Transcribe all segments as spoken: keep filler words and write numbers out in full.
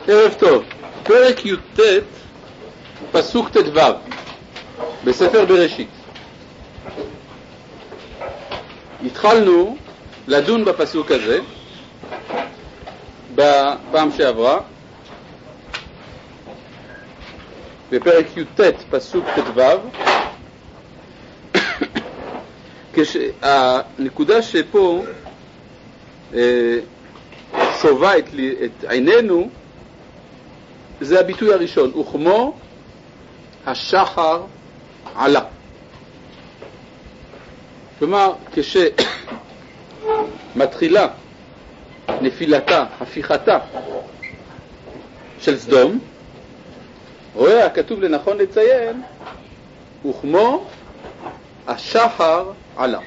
ערב טוב. פרק י"ט, פסוק ט"ו, בספר בראשית. התחלנו לדון בפסוק הזה בפעם שעברה, בפרק י"ט, פסוק ט"ו, כשהנקודה שפה אה, שובה את, את עינינו, זה הביטוי הראשון, וכמו השחר עלה. כלומר, כשמתחילה נפילתה, הפיכתה של סדום, רואה הכתוב לנכון לציין, וכמו השחר עלה.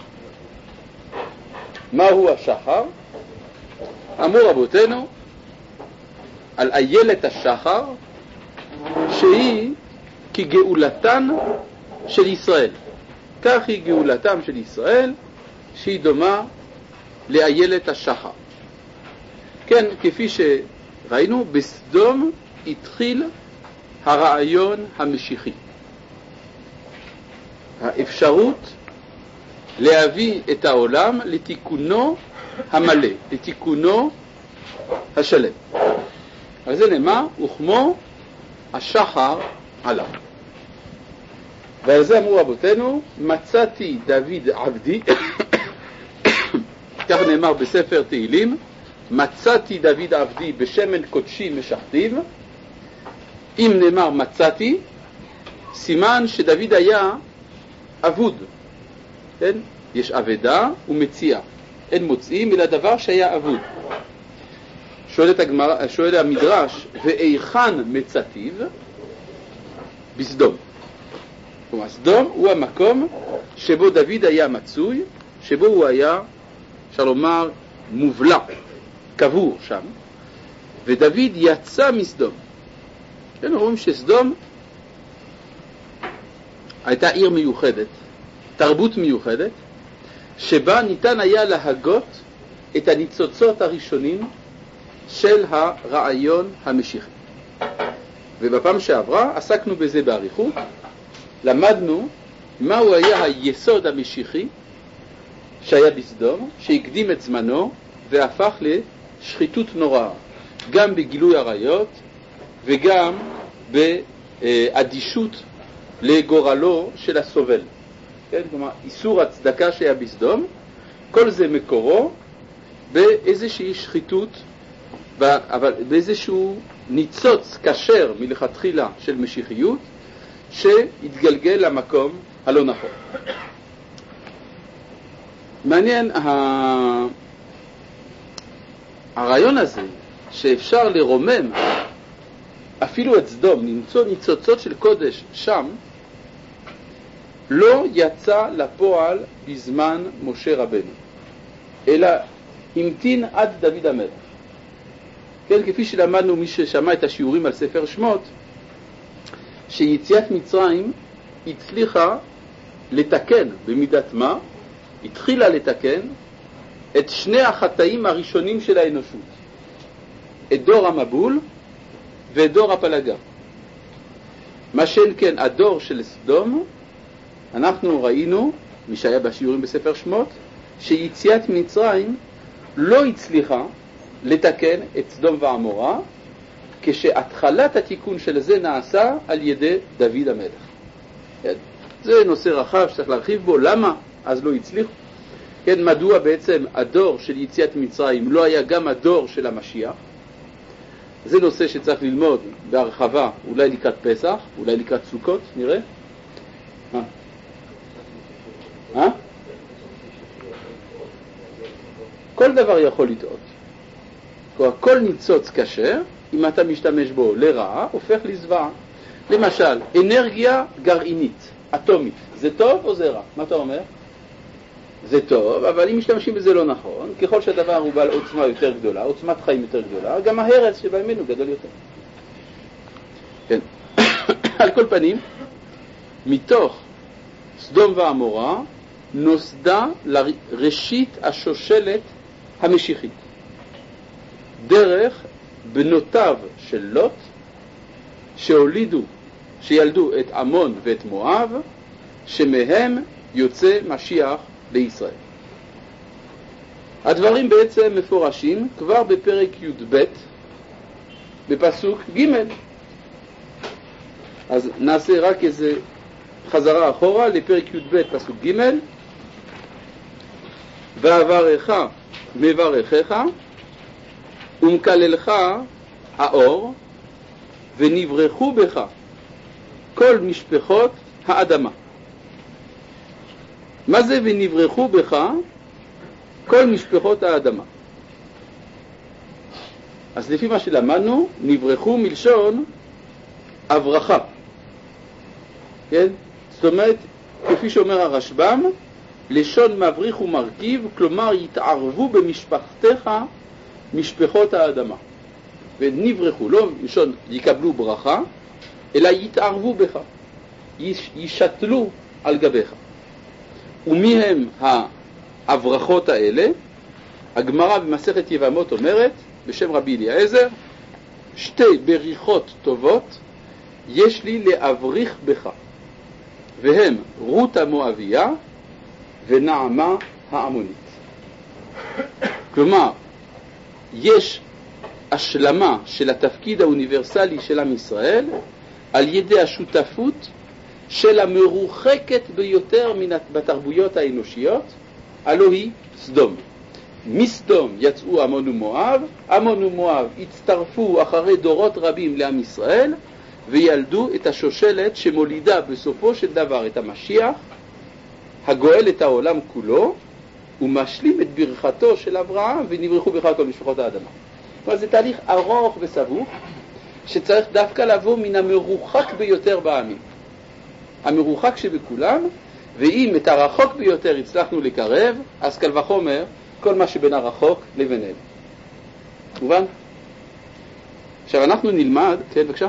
מהו השחר? אמרו רבותינו על איילת השחר, שהיא כגאולתן של ישראל. כך היא גאולתם של ישראל, שהיא דומה לאיילת השחר. כן, כפי שראינו, בסדום התחיל הרעיון המשיחי. האפשרות להביא את העולם לתיקונו המלא, לתיקונו השלם. אז זה נאמר, וכמו השחר עלה. ועל זה אמרו רבותינו, מצאתי דוד עבדי, כך נאמר בספר תהילים, מצאתי דוד עבדי בשמן קודשי משחתיו. אם נאמר מצאתי, סימן שדוד היה עבוד. כן? יש עבדה ומציאה. אין מוצאים אלא דבר שהיה עבוד. שואלת הגמרא, שואל המדרש, ואיכן מצאתיו? בסדום. כלומר, סדום הוא המקום שבו דוד היה מצוי, שבו הוא היה, אפשר לומר, מובלע, קבור שם, ודוד יצא מסדום. כן, רואים שסדום הייתה עיר מיוחדת, תרבות מיוחדת, שבה ניתן היה להגות את הניצוצות הראשונים של הרעיון המשיחי. ובפעם שעברה עסקנו בזה בעריכות, למדנו מהו היה היסוד המשיחי שהיה בסדום, שהקדים את זמנו והפך לשחיתות נוראה, גם בגילוי עריות וגם באדישות לגורלו של הסובל. כן? כלומר, איסור הצדקה שהיה בסדום, כל זה מקורו באיזושהי שחיתות, אבל באיזשהו ניצוץ קשר מלכתחילה של משיחיות, שהתגלגל למקום הלא נכון. מעניין הרעיון הזה, שאפשר לרומם אפילו את סדום, למצוא ניצוצות של קודש שם, לא יצא לפועל בזמן משה רבנו, אלא המתין עד דוד המלך. כן, כפי שלמדנו מי ששמע את השיעורים על ספר שמות, שיציאת מצרים הצליחה לתקן במידת מה, התחילה לתקן את שני החטאים הראשונים של האנושות, את דור המבול ואת דור הפלגה. מה שאין כן הדור של סדום, אנחנו ראינו, מי שהיה בשיעורים בספר שמות, שיציאת מצרים לא הצליחה לתקן את סדום ועמורה, כשהתחלת התיקון של זה נעשה על ידי דוד המלך. כן? זה נושא רחב שצריך להרחיב בו. למה אז לא הצליחו? כן, מדוע בעצם הדור של יציאת מצרים לא היה גם הדור של המשיח? זה נושא שצריך ללמוד בהרחבה, אולי לקראת פסח, אולי לקראת סוכות, נראה. אה? אה? כל דבר יכול לטעות. כל ניצוץ כשר, אם אתה משתמש בו לרעה, הופך לזוועה. למשל, אנרגיה גרעינית, אטומית, זה טוב או זה רע? מה אתה אומר? זה טוב, אבל אם משתמשים בזה לא נכון, ככל שהדבר הוא בעל עוצמה יותר גדולה, עוצמת חיים יותר גדולה, גם ההרס שבאמנו גדול יותר. כן. על כל פנים, מתוך סדום ועמורה נוסדה לראשית השושלת המשיחית, דרך בנותיו של לוט, שהולידו, שילדו את עמון ואת מואב, שמהם יוצא משיח לישראל. הדברים בעצם מפורשים כבר בפרק י"ב, בפסוק ג'. אז נעשה רק איזה חזרה אחורה לפרק י"ב פסוק ג'. ועברך מברכך ומקללך האור ונברחו בך כל משפחות האדמה. מה זה ונברחו בך כל משפחות האדמה? אז לפי מה שלמדנו, נברחו מלשון הברכה. כן? זאת אומרת, כפי שאומר הרשב"ם, לשון מבריך ומרכיב, כלומר יתערבו במשפחתך משפחות האדמה. ונברחו, לא לשון יקבלו ברכה, אלא יתערבו בך, יש, ישתלו על גביך. ומי הם ההברכות האלה? הגמרא במסכת יבמות אומרת, בשם רבי אליעזר, שתי בריחות טובות יש לי להבריך בך, והם רות המואביה ונעמה העמונית. כלומר, יש השלמה של התפקיד האוניברסלי של עם ישראל על ידי השותפות של המרוחקת ביותר בתרבויות האנושיות, הלא היא סדום. מסדום יצאו עמון ומואב, עמון ומואב הצטרפו אחרי דורות רבים לעם ישראל, וילדו את השושלת שמולידה בסופו של דבר את המשיח, הגואל את העולם כולו, ומשלים את ברכתו של אברהם, ונברחו בך כל משפחות האדמה. אבל זה תהליך ארוך וסבוך, שצריך דווקא לבוא מן המרוחק ביותר בעמים. המרוחק שבכולם, ואם את הרחוק ביותר הצלחנו לקרב, אז קל וחומר כל מה שבין הרחוק לבינינו. מובן? עכשיו אנחנו נלמד, כן בבקשה?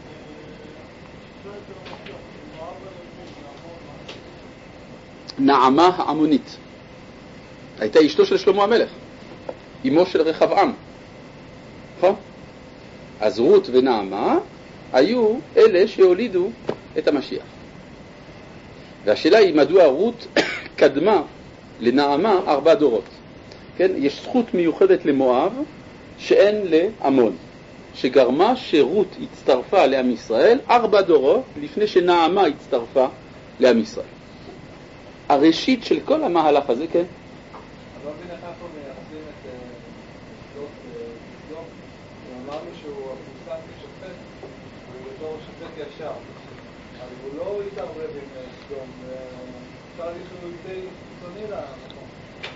נעמה העמונית הייתה אשתו של שלמה המלך, אמו של רחבעם, נכון? אז רות ונעמה היו אלה שהולידו את המשיח. והשאלה היא מדוע רות קדמה לנעמה ארבע דורות. כן? יש זכות מיוחדת למואב שאין לעמון, שגרמה שרות הצטרפה לעם ישראל ארבע דורות לפני שנעמה הצטרפה לעם ישראל. הראשית של כל המהלך הזה, כן? אבל לא מבין איך אנחנו מייחסים את דוח דוח, ואמרנו שהוא הפוסק כשופט, הוא בתור שופט ישר, אבל הוא לא התערבב עם סדום, אפשר להגיד שהוא די קיצוני למקום.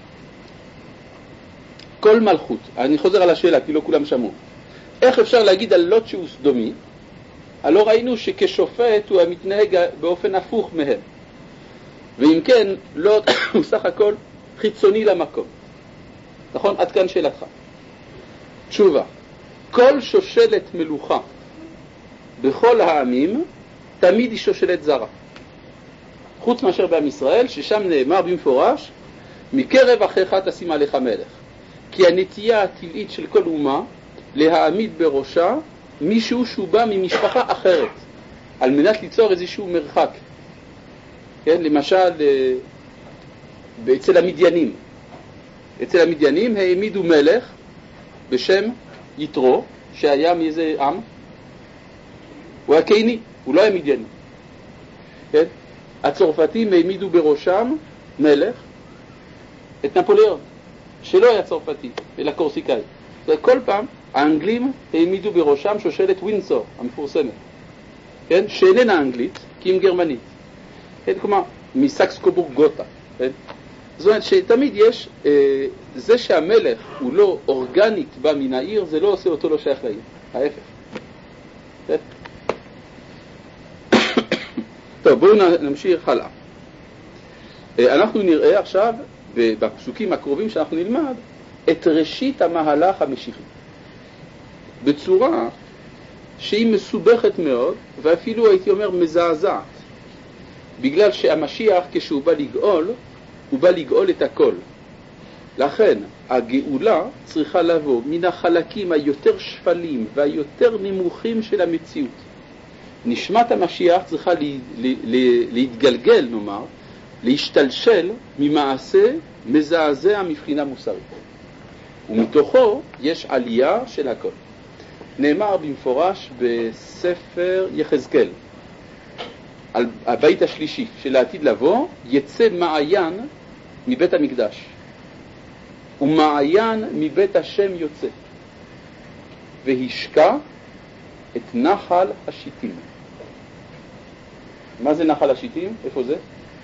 כל מלכות, אני חוזר על השאלה כי לא כולם שמעו, איך אפשר להגיד על לוט שהוא סדומי? הלא ראינו שכשופט הוא מתנהג באופן הפוך מהם, ואם כן, לוט הוא סך הכל חיצוני למקום. נכון? עד כאן שאלתך. תשובה. כל שושלת מלוכה בכל העמים תמיד היא שושלת זרה. חוץ מאשר בעם ישראל, ששם נאמר במפורש, מקרב אחיך תשים עליך מלך. כי הנטייה הטבעית של כל אומה להעמיד בראשה מישהו שהוא בא ממשפחה אחרת, על מנת ליצור איזשהו מרחק. כן, למשל, אצל המדיינים. אצל המדיינים העמידו מלך בשם יתרו, שהיה מאיזה עם? הוא היה קייני, הוא לא היה מדייני. כן? הצרפתים העמידו בראשם מלך, את נפוליאון, שלא היה צרפתי, אלא קורסיקאי. כל פעם האנגלים העמידו בראשם שושלת ווינסור, המפורסמת. כן? שאיננה אנגלית, כי אם גרמנית. כן, כלומר, מסקס-קובורג גותה. כן? זאת אומרת שתמיד יש, אה, זה שהמלך הוא לא אורגנית בא מן העיר, זה לא עושה אותו לא שייך לעיר. ההפך. כן? טוב, בואו נמשיך הלאה. אה, אנחנו נראה עכשיו, בפסוקים הקרובים שאנחנו נלמד, את ראשית המהלך המשיחי. בצורה שהיא מסובכת מאוד, ואפילו הייתי אומר מזעזעת. בגלל שהמשיח כשהוא בא לגאול, הוא בא לגאול את הכל. לכן, הגאולה צריכה לבוא מן החלקים היותר שפלים והיותר נמוכים של המציאות. נשמת המשיח צריכה לי, לי, לי, להתגלגל, נאמר, להשתלשל ממעשה מזעזע מבחינה מוסרית. ומתוכו יש עלייה של הכל. נאמר במפורש בספר יחזקאל, על הבית השלישי של העתיד לבוא, יצא מעיין מבית המקדש. ומעיין מבית השם יוצא. והשקע את נחל השיטים. מה זה נחל השיטים? איפה זה?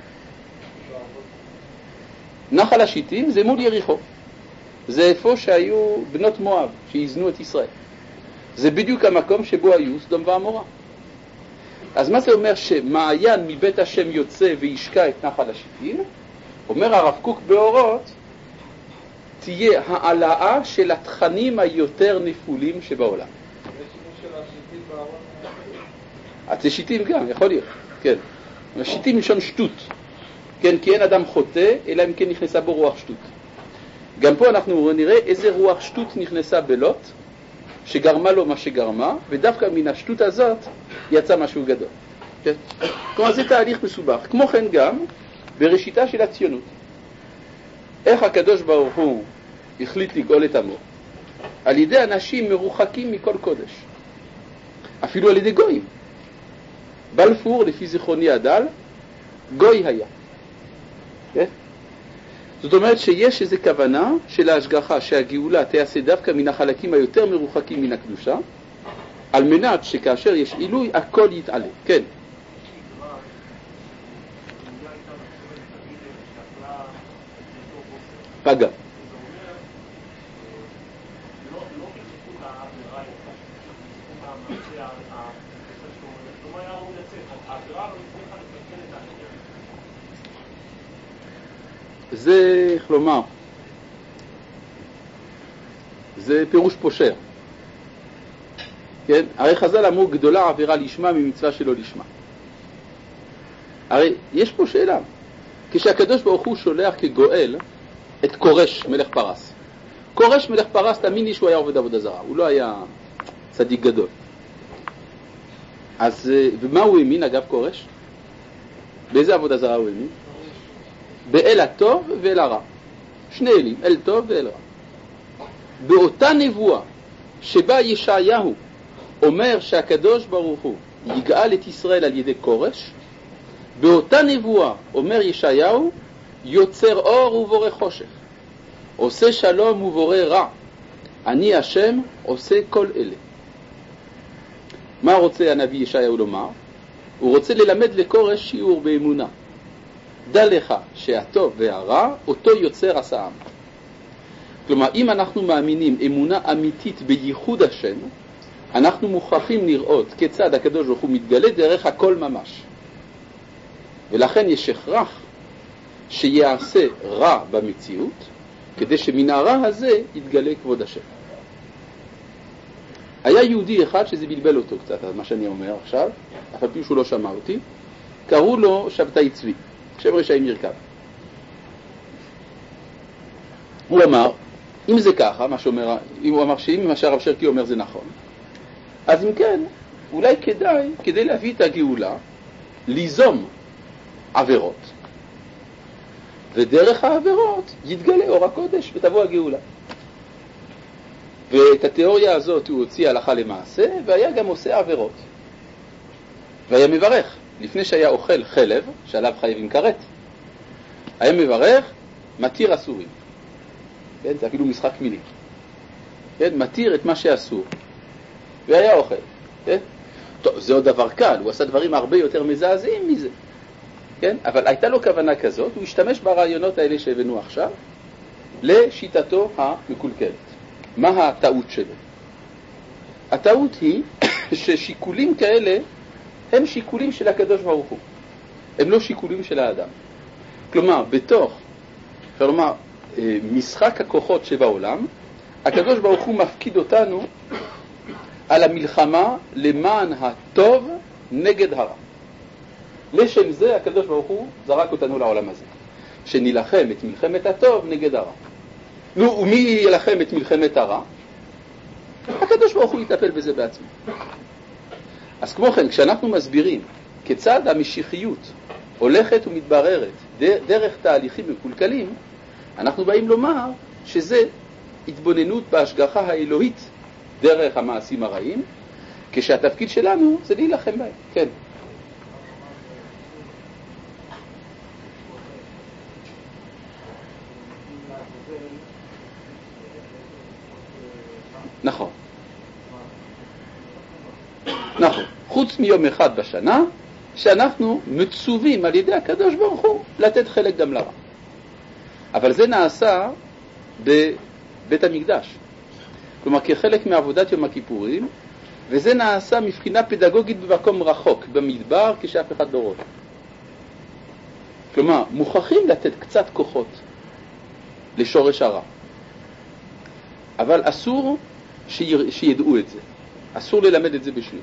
נחל השיטים זה מול יריחו. זה איפה שהיו בנות מואב שיזנו את ישראל. זה בדיוק המקום שבו היו סדום ועמורה. אז מה זה אומר שמעיין מבית השם יוצא וישקע את נחל השיטים? אומר הרב קוק באורות, תהיה העלאה של התכנים היותר נפולים שבעולם. יש שימוש של השיטים בארון? התשיטים גם, יכול להיות, כן. השיטים משון שטות, כן, כי אין אדם חוטא, אלא אם כן נכנסה בו רוח שטות. גם פה אנחנו נראה איזה רוח שטות נכנסה בלוט, שגרמה לו מה שגרמה, ודווקא מן השטות הזאת יצא משהו גדול. כן? כלומר, זה תהליך מסובך. כמו כן גם, בראשיתה של הציונות. איך הקדוש ברוך הוא החליט לגאול את עמו? על ידי אנשים מרוחקים מכל קודש. אפילו על ידי גויים. בלפור, לפי זיכרוני הדל, גוי היה. כן? זאת אומרת שיש איזו כוונה של ההשגחה שהגאולה תעשה דווקא מן החלקים היותר מרוחקים מן הקדושה, על מנת שכאשר יש עילוי הכל יתעלה. כן. פגע. זה, איך לומר, זה פירוש פושר. כן? הרי חז"ל אמרו גדולה עבירה לשמה ממצווה שלא לשמה. הרי יש פה שאלה. כשהקדוש ברוך הוא שולח כגואל את קורש מלך פרס. קורש מלך פרס, תאמין לי שהוא היה עובד עבודה זרה. הוא לא היה צדיק גדול. אז ומה הוא האמין אגב קורש? באיזה עבודה זרה הוא האמין? באל הטוב ואל הרע. שני אלים, אל טוב ואל רע. באותה נבואה שבה ישעיהו אומר שהקדוש ברוך הוא יגאל את ישראל על ידי קורש, באותה נבואה אומר ישעיהו יוצר אור ובורא חושך, עושה שלום ובורא רע, אני השם עושה כל אלה. מה רוצה הנביא ישעיהו לומר? הוא רוצה ללמד לקורש שיעור באמונה. דע לך שהטוב והרע אותו יוצר עשה העם. כלומר, אם אנחנו מאמינים אמונה אמיתית בייחוד השם, אנחנו מוכרחים לראות כיצד הקדוש ברוך הוא מתגלה דרך הכל ממש. ולכן יש הכרח שיעשה רע במציאות, כדי שמן הרע הזה יתגלה כבוד השם. היה יהודי אחד שזה בלבל אותו קצת, מה שאני אומר עכשיו, אף על פי שהוא לא שמע אותי, קראו לו שבתאי צבי, שם רשעים ירכב. הוא אמר, אם זה ככה, מה שאומר, הוא אמר שאם מה שהרב שרקי אומר זה נכון, אז אם כן, אולי כדאי, כדי להביא את הגאולה, ליזום עבירות. ודרך העבירות יתגלה אור הקודש ותבוא הגאולה. ואת התיאוריה הזאת הוא הוציא הלכה למעשה, והיה גם עושה עבירות. והיה מברך, לפני שהיה אוכל חלב, שעליו חייבים כרת, היה מברך, מתיר אסורים. כן? זה אפילו משחק מילים. כן? מתיר את מה שאסור. והיה אוכל. כן? טוב, זה עוד דבר קל, הוא עשה דברים הרבה יותר מזעזעים מזה. כן? אבל הייתה לו כוונה כזאת, הוא השתמש ברעיונות האלה שהבאנו עכשיו, לשיטתו המקולקלת. מה הטעות שלו? הטעות היא ששיקולים כאלה הם שיקולים של הקדוש ברוך הוא. הם לא שיקולים של האדם. כלומר, בתוך, אפשר לומר, משחק הכוחות שבעולם, הקדוש ברוך הוא מפקיד אותנו על המלחמה למען הטוב נגד הרע. לשם זה הקדוש ברוך הוא זרק אותנו לעולם הזה, שנלחם את מלחמת הטוב נגד הרע. נו, ומי ילחם את מלחמת הרע? הקדוש ברוך הוא יטפל בזה בעצמו. אז כמו כן, כשאנחנו מסבירים כיצד המשיחיות הולכת ומתבררת דרך תהליכים מקולקלים, אנחנו באים לומר שזה התבוננות בהשגחה האלוהית דרך המעשים הרעים, כשהתפקיד שלנו זה להילחם בהם. כן. נכון. נכון. חוץ מיום אחד בשנה, שאנחנו מצווים על ידי הקדוש ברוך הוא לתת חלק גם לרע. אבל זה נעשה בבית המקדש. כלומר, כחלק מעבודת יום הכיפורים, וזה נעשה מבחינה פדגוגית במקום רחוק, במדבר, כשאף אחד לא רואה. כלומר, מוכרחים לתת קצת כוחות לשורש הרע. אבל אסור שידעו את זה. אסור ללמד את זה בשביל.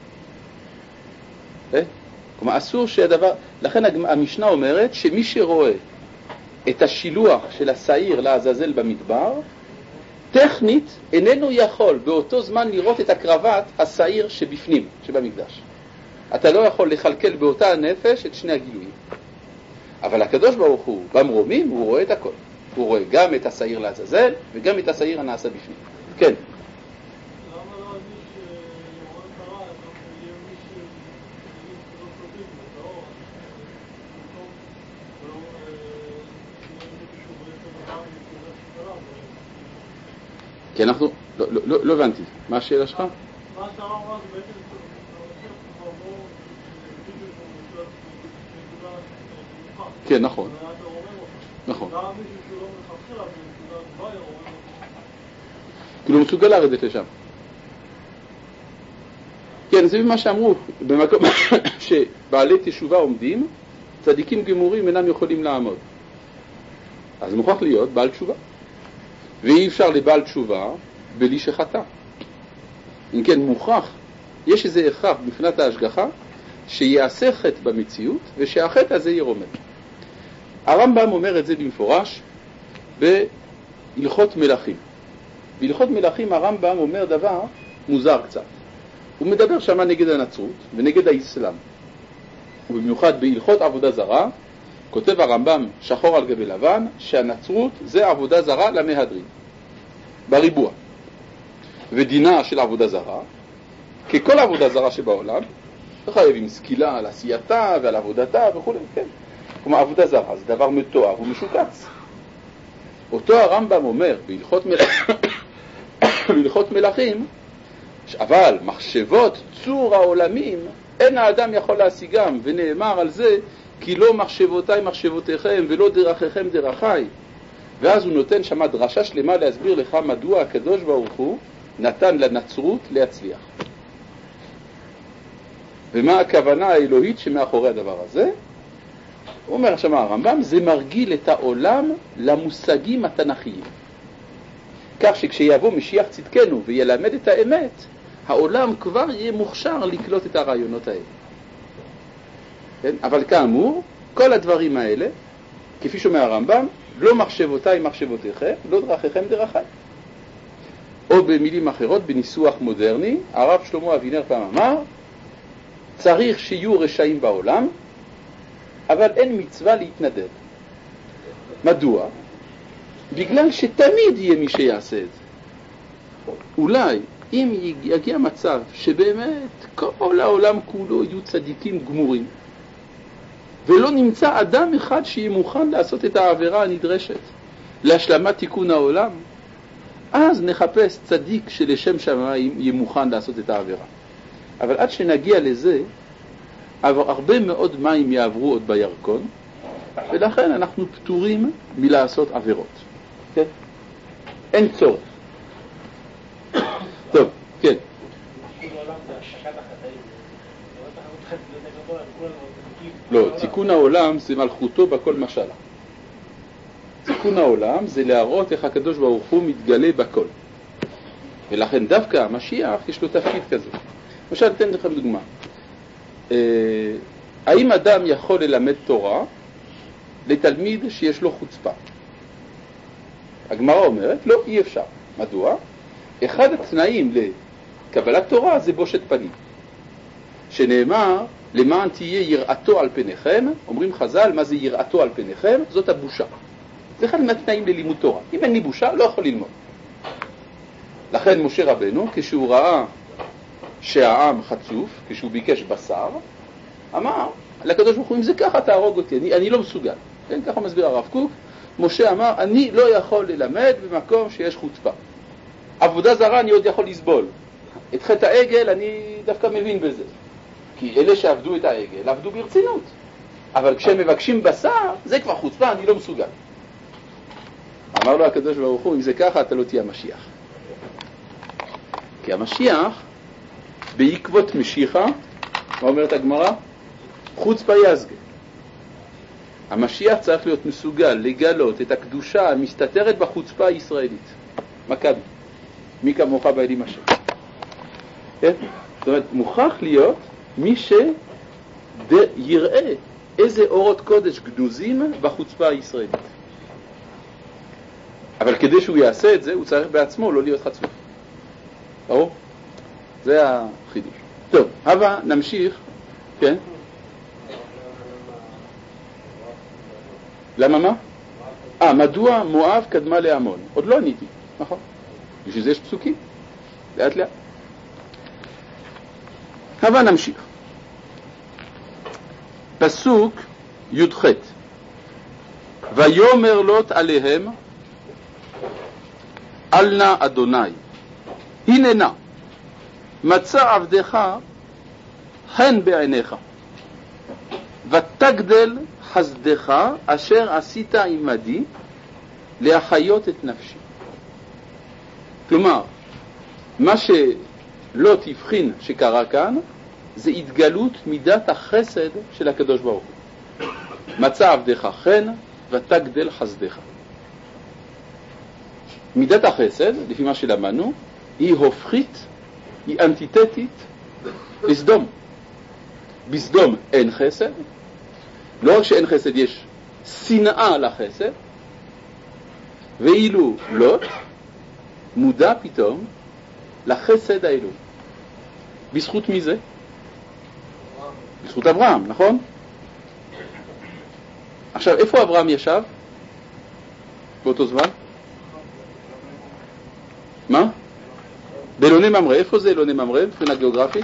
אה? כלומר, אסור שהדבר... לכן המשנה אומרת שמי שרואה את השילוח של השעיר לעזאזל במדבר, טכנית איננו יכול באותו זמן לראות את הקרבת השעיר שבפנים, שבמקדש. אתה לא יכול לחלקל באותה הנפש את שני הגילויים. אבל הקדוש ברוך הוא, במרומים, הוא רואה את הכל. הוא רואה גם את השעיר לעזאזל וגם את השעיר הנעשה בפנים. כן. כי אנחנו, לא, לא, לא, לא הבנתי, מה השאלה שלך? מה שאתה אמר זה בעצם כן, נכון. נכון. כאילו הוא מסוגל לרדת לשם. כן, זה מה שאמרו, במקום שבעלי תשובה עומדים, צדיקים גמורים אינם יכולים לעמוד. אז מוכרח להיות בעל תשובה. ואי אפשר לבעל תשובה בלי שחטא. אם כן, מוכרח, יש איזה הכרח מבחינת ההשגחה, שיעשה חטא במציאות, ושהחטא הזה ירומם. הרמב"ם אומר את זה במפורש בהלכות מלכים. בהלכות מלכים הרמב"ם אומר דבר מוזר קצת. הוא מדבר שמה נגד הנצרות ונגד האסלאם. ובמיוחד בהלכות עבודה זרה, כותב הרמב"ם שחור על גבי לבן שהנצרות זה עבודה זרה למהדרין, בריבוע. ודינה של עבודה זרה, ככל עבודה זרה שבעולם, חייבים סקילה על עשייתה ועל עבודתה וכו'. כן. כלומר, עבודה זרה זה דבר מתואר ומשוקץ. אותו הרמב"ם אומר בהלכות מלכים, בהלכות מלכים, אבל מחשבות צור העולמים אין האדם יכול להשיגם, ונאמר על זה כי לא מחשבותיי מחשבותיכם ולא דרכיכם דרכיי. ואז הוא נותן שמה דרשה שלמה להסביר לך מדוע הקדוש ברוך הוא נתן לנצרות להצליח. ומה הכוונה האלוהית שמאחורי הדבר הזה? הוא אומר שמה הרמב"ם, זה מרגיל את העולם למושגים התנ"כיים. כך שכשיבוא משיח צדקנו וילמד את האמת, העולם כבר יהיה מוכשר לקלוט את הרעיונות האלה. כן? אבל כאמור, כל הדברים האלה, כפי שאומר הרמב"ם, לא מחשבותיי מחשבותיכם, לא דרכיכם דרכיי. או במילים אחרות, בניסוח מודרני, הרב שלמה אבינר פעם אמר, צריך שיהיו רשעים בעולם, אבל אין מצווה להתנדב. מדוע? בגלל שתמיד יהיה מי שיעשה את זה. אולי, אם יגיע מצב שבאמת כל העולם כולו יהיו צדיקים גמורים, ולא נמצא אדם אחד שיהיה מוכן לעשות את העבירה הנדרשת להשלמת תיקון העולם, אז נחפש צדיק שלשם שמיים יהיה מוכן לעשות את העבירה. אבל עד שנגיע לזה, הרבה מאוד מים יעברו עוד בירקון, ולכן אנחנו פטורים מלעשות עבירות. כן? אין צורך. טוב, כן. לא, תיקון העולם זה מלכותו בכל משלה. תיקון העולם זה להראות איך הקדוש ברוך הוא מתגלה בכל. ולכן דווקא המשיח יש לו תפקיד כזה. למשל, אתן לכם דוגמה. האם אדם יכול ללמד תורה לתלמיד שיש לו חוצפה? הגמרא אומרת, לא, אי אפשר. מדוע? אחד התנאים לקבלת תורה זה בושת פנים. שנאמר, למען תהיה יראתו על פניכם, אומרים חז"ל, מה זה יראתו על פניכם? זאת הבושה. זה אחד מהתנאים ללימוד תורה. אם אין לי בושה, לא יכול ללמוד. לכן משה רבנו, כשהוא ראה שהעם חצוף, כשהוא ביקש בשר, אמר, לקדוש ברוך הוא, אם זה ככה תהרוג אותי, אני, אני לא מסוגל. כן, ככה מסביר הרב קוק. משה אמר, אני לא יכול ללמד במקום שיש חוצפה. עבודה זרה אני עוד יכול לסבול. את חטא העגל אני דווקא מבין בזה. כי אלה שעבדו את העגל עבדו ברצינות. אבל כשהם מבקשים בשר, זה כבר חוצפה, אני לא מסוגל. אמר לו הקדוש ברוך הוא, אם זה ככה אתה לא תהיה המשיח. כי המשיח, בעקבות משיחה, מה אומרת הגמרא? חוצפה יזגה. המשיח צריך להיות מסוגל לגלות את הקדושה המסתתרת בחוצפה הישראלית. מכבי. מי כמוך בעלים השם. כן? זאת אומרת, מוכרח להיות מי שיראה איזה אורות קודש גנוזים בחוצפה הישראלית. אבל כדי שהוא יעשה את זה, הוא צריך בעצמו לא להיות חצוף. ברור? זה החידוש. טוב, הבה נמשיך. כן? למה מה? אה, מדוע מואב קדמה לעמון? עוד לא עניתי, נכון? בשביל זה יש פסוקים. לאט לאט. הבה נמשיך. פסוק י"ח. ויאמר לוט עליהם, אל נא אדוני, הנה נא, מצא עבדך חן בעיניך, ותגדל חסדך אשר עשית עמדי להחיות את נפשי. כלומר, מה שלוט הבחין שקרה כאן, זה התגלות מידת החסד של הקדוש ברוך הוא. מצא עבדך חן ותגדל חסדך. מידת החסד, לפי מה שלמדנו, היא הופכית, היא אנטיתטית לסדום. בסדום אין חסד, לא רק שאין חסד, יש שנאה לחסד, ואילו לוט מודע פתאום לחסד האלוהי. בזכות מי זה? בזכות אברהם, נכון? עכשיו, איפה אברהם ישב? באותו זמן? מה? באלוני ממרא. איפה זה אלוני ממרא? מבחינה גיאוגרפית?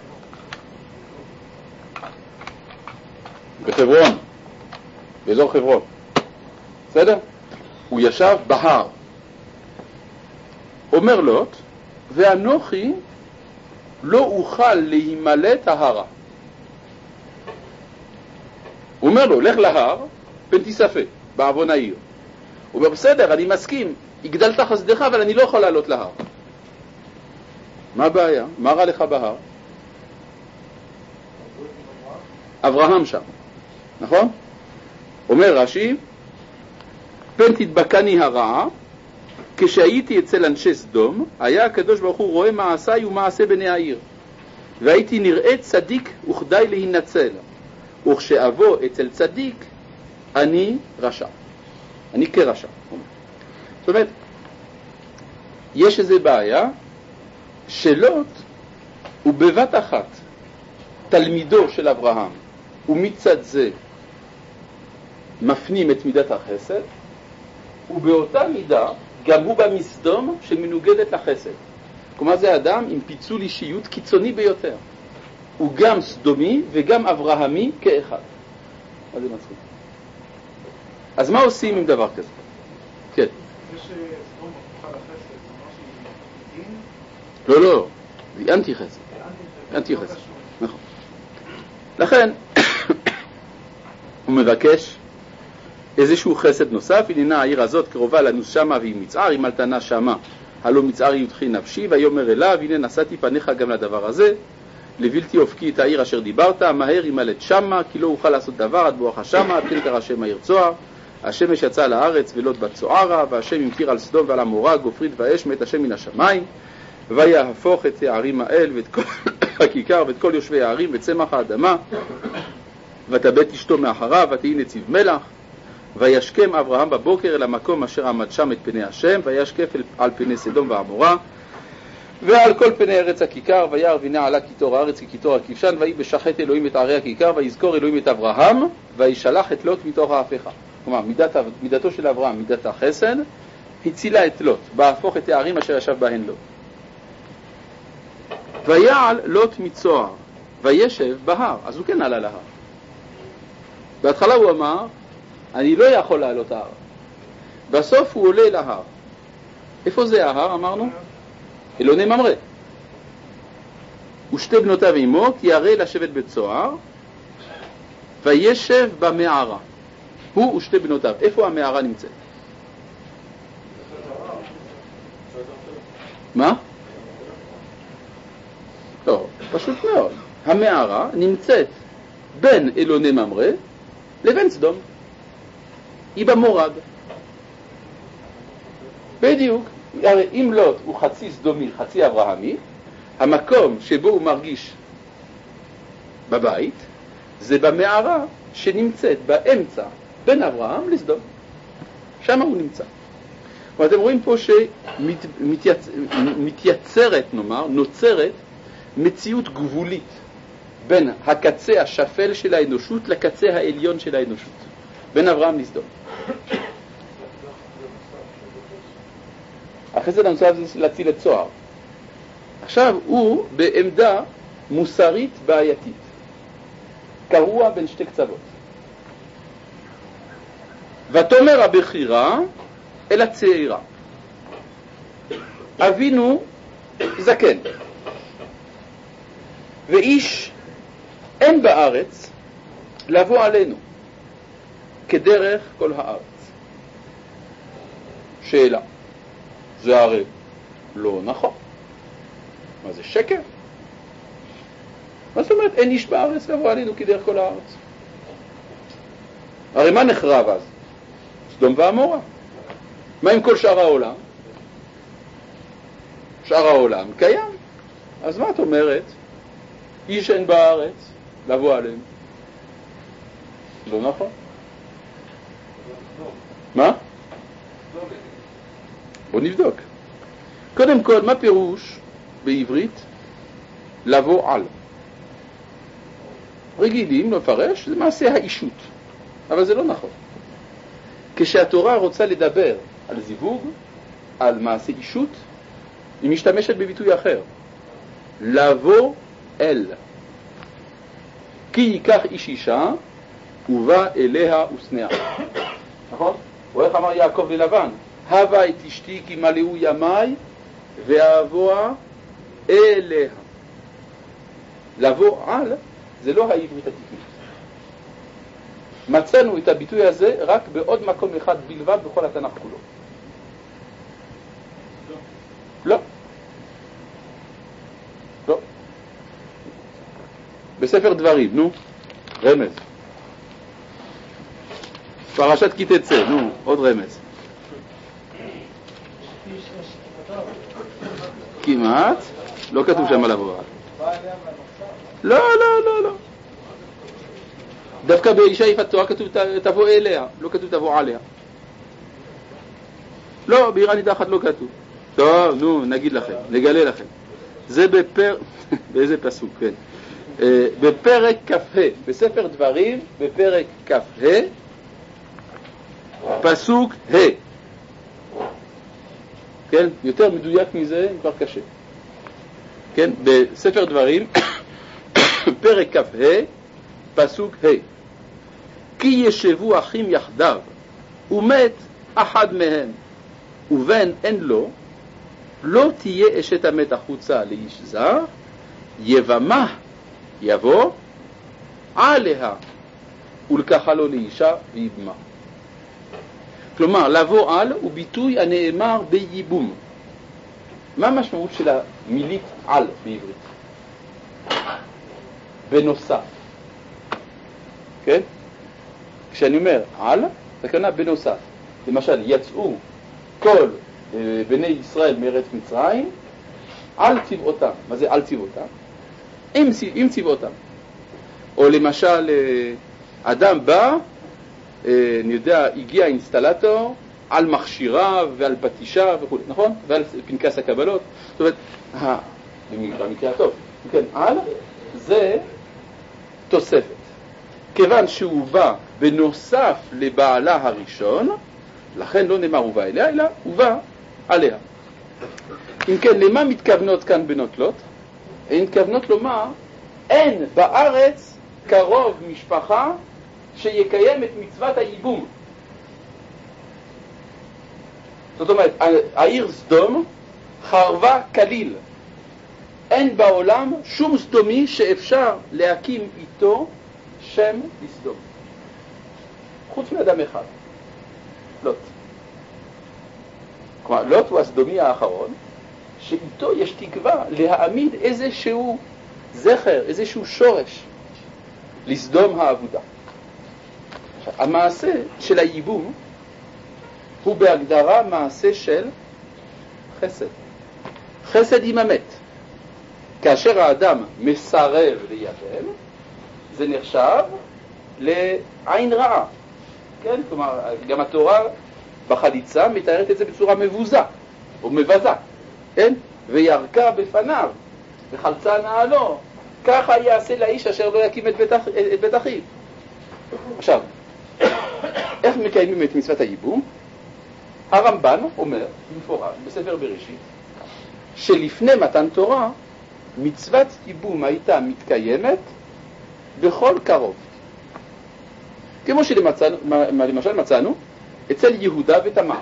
בחברון. באזור חברון. בסדר? הוא ישב בהר. אומר לוט, ואנוכי לא אוכל להימלט ההרה. הוא אומר לו, לך להר, פן תיספה, בעוון העיר. הוא אומר, בסדר, אני מסכים, הגדלת חסדך, אבל אני לא יכול לעלות להר. מה הבעיה? מה רע לך בהר? אברהם שם, נכון? אומר רש"י, פן תדבקני הרעה, כשהייתי אצל אנשי סדום, היה הקדוש ברוך הוא רואה מעשיי ומעשה בני העיר. והייתי נראה צדיק וכדאי להינצל. וכשאבוא אצל צדיק, אני רשע. אני כרשע. זאת אומרת, יש איזו בעיה שלוט הוא בבת אחת תלמידו של אברהם, ומצד זה מפנים את מידת החסד, ובאותה מידה גם הוא במסדום שמנוגדת לחסד. כלומר זה אדם עם פיצול אישיות קיצוני ביותר. הוא גם סדומי וגם אברהמי כאחד. מה זה מצחיק? אז מה עושים עם דבר כזה? כן. זה שסדום הפוכה לחסד, זה מה שהיא דין? לא, לא. זה אנטי חסד. אנטי חסד. נכון. לכן, הוא מבקש איזשהו חסד נוסף. הנה העיר הזאת קרובה לנו שמה והיא מצער, היא מלתנה שמה. הלא מצער יודחי נפשי, ויאמר אליו, הנה נשאתי פניך גם לדבר הזה, לבלתי אופקי את העיר אשר דיברת, מהר ימלט שמה, כי לא אוכל לעשות דבר עד בואך שמה, עד כן קרא שם העיר צוהר. השמש יצא לארץ ולוט בת צוערה, והשם המטיר על סדום ועל עמורה, גופרית ואש מת השם מן השמיים, ויהפוך את הערים האל ואת כל הכיכר ואת כל יושבי הערים וצמח האדמה, ותבט אשתו מאחריו, ותהי נציב מלח, וישכם אברהם בבוקר אל המקום אשר עמד שם את פני השם, וישקף על פני סדום ועמורה, ועל כל פני ארץ הכיכר, וירא והנה עלה קיטור הארץ כקיטור הכבשן, ויהי בשחט אלוהים את ערי הכיכר, ויזכור אלוהים את אברהם, וישלח את לוט מתוך ההפכה. כלומר, מידת, מידתו של אברהם, מידת החסד, הצילה את לוט, בהפוך את הערים אשר ישב בהן לוט. ויעל לוט מצוהר, וישב בהר, אז הוא כן עלה להר. בהתחלה הוא אמר, אני לא יכול לעלות ההר. בסוף הוא עולה להר. איפה זה ההר, אמרנו? אלוני ממרא. ושתי בנותיו עמו, כי ירא לשבת בצוהר, וישב במערה. הוא ושתי בנותיו. איפה המערה נמצאת? מה? לא, פשוט מאוד. המערה נמצאת בין אלוני ממרא לבין סדום. היא במורד. בדיוק. הרי אם לוט הוא חצי סדומי, חצי אברהמי, המקום שבו הוא מרגיש בבית, זה במערה שנמצאת באמצע בין אברהם לסדום. שם הוא נמצא. ואתם רואים פה שמתייצרת, נאמר, נוצרת מציאות גבולית בין הקצה השפל של האנושות לקצה העליון של האנושות. בין אברהם לסדום. אחרי זה לנושא הזה להציל את צוהר. עכשיו הוא בעמדה מוסרית בעייתית. קרוע בין שתי קצוות. ותאמר הבכירה אל הצעירה. אבינו זקן. ואיש אין בארץ לבוא עלינו כדרך כל הארץ. שאלה. זה הרי לא נכון. מה זה שקר? מה זאת אומרת אין איש בארץ לבוא עלינו כדרך כל הארץ? הרי מה נחרב אז? סדום ועמורה. מה עם כל שאר העולם? שאר העולם קיים. אז מה את אומרת? איש אין בארץ לבוא עלינו. לא נכון. מה? בוא נבדוק. קודם כל, מה פירוש בעברית לבוא על? רגילים לפרש, זה מעשה האישות. אבל זה לא נכון. כשהתורה רוצה לדבר על זיווג, על מעשה אישות, היא משתמשת בביטוי אחר. לבוא אל. כי ייקח איש אישה, ובא אליה וסנאה. נכון? הוא איך אמר יעקב ללבן? הווה את אשתי כי מלאו ימי, ואבוה אליה. לבוא על, זה לא העברית התקנית. מצאנו את הביטוי הזה רק בעוד מקום אחד בלבד בכל התנ"ך כולו. לא. לא. בספר דברים, נו, רמז. פרשת כי תצא, נו, עוד רמז. כמעט, לא כתוב שם על הבואה. לא, לא, לא, לא. דווקא באישה יפתוה כתוב תבוא אליה, לא כתוב תבוא עליה. לא, בעירה נידחת לא כתוב. טוב, נו, נגיד לכם, נגלה לכם. זה בפר... באיזה פסוק, כן. בפרק כ"ה, בספר דברים, בפרק כ"ה, פסוק ה'. כן, יותר מדויק מזה, כבר קשה. כן, בספר דברים, פרק כ"ה, פסוק ה'. כי ישבו אחים יחדיו, ומת אחד מהם, ובן אין לו, לא תהיה אשת המת החוצה לאיש זר, יבמה יבוא עליה, ולקחה לו לאישה ויבמה. כלומר, לבוא על הוא ביטוי הנאמר בייבום. מה המשמעות של המילית על בעברית? בנוסף. כן? כשאני אומר על, זה כנראה בנוסף. למשל, יצאו כל אה, בני ישראל מארץ מצרים על צבאותם. מה זה על צבאותם? עם, עם צבאותם. או למשל, אה, אדם בא אני יודע, הגיע אינסטלטור על מכשירה ועל פטישה וכו', נכון? ועל פנקס הקבלות. זאת אומרת, במקרה הטוב, כן, על זה תוספת. כיוון שהוא בא בנוסף לבעלה הראשון, לכן לא נאמר הוא בא אליה, אלא הוא בא עליה. אם כן, למה מתכוונות כאן בנות לוט? הן מתכוונות לומר, אין בארץ קרוב משפחה שיקיים את מצוות הייבום. זאת אומרת, העיר סדום חרבה כליל. אין בעולם שום סדומי שאפשר להקים איתו שם לסדום. חוץ מאדם אחד, לוט. כלומר, לוט הוא הסדומי האחרון, שאיתו יש תקווה להעמיד איזשהו זכר, איזשהו שורש לסדום העבודה. המעשה של הייבום הוא בהגדרה מעשה של חסד. חסד עם המת. כאשר האדם מסרב לייבם, זה נחשב לעין רעה. כן? כלומר, גם התורה בחליצה מתארת את זה בצורה מבוזה, או מבזה. כן? וירקה בפניו, וחלצה נעלו. ככה יעשה לאיש אשר לא יקים את בית, את בית אחיו. עכשיו, איך מקיימים את מצוות הייבום? הרמב"ן אומר במפורש בספר בראשית שלפני מתן תורה מצוות ייבום הייתה מתקיימת בכל קרוב. כמו שלמשל מצאנו אצל יהודה ותמר.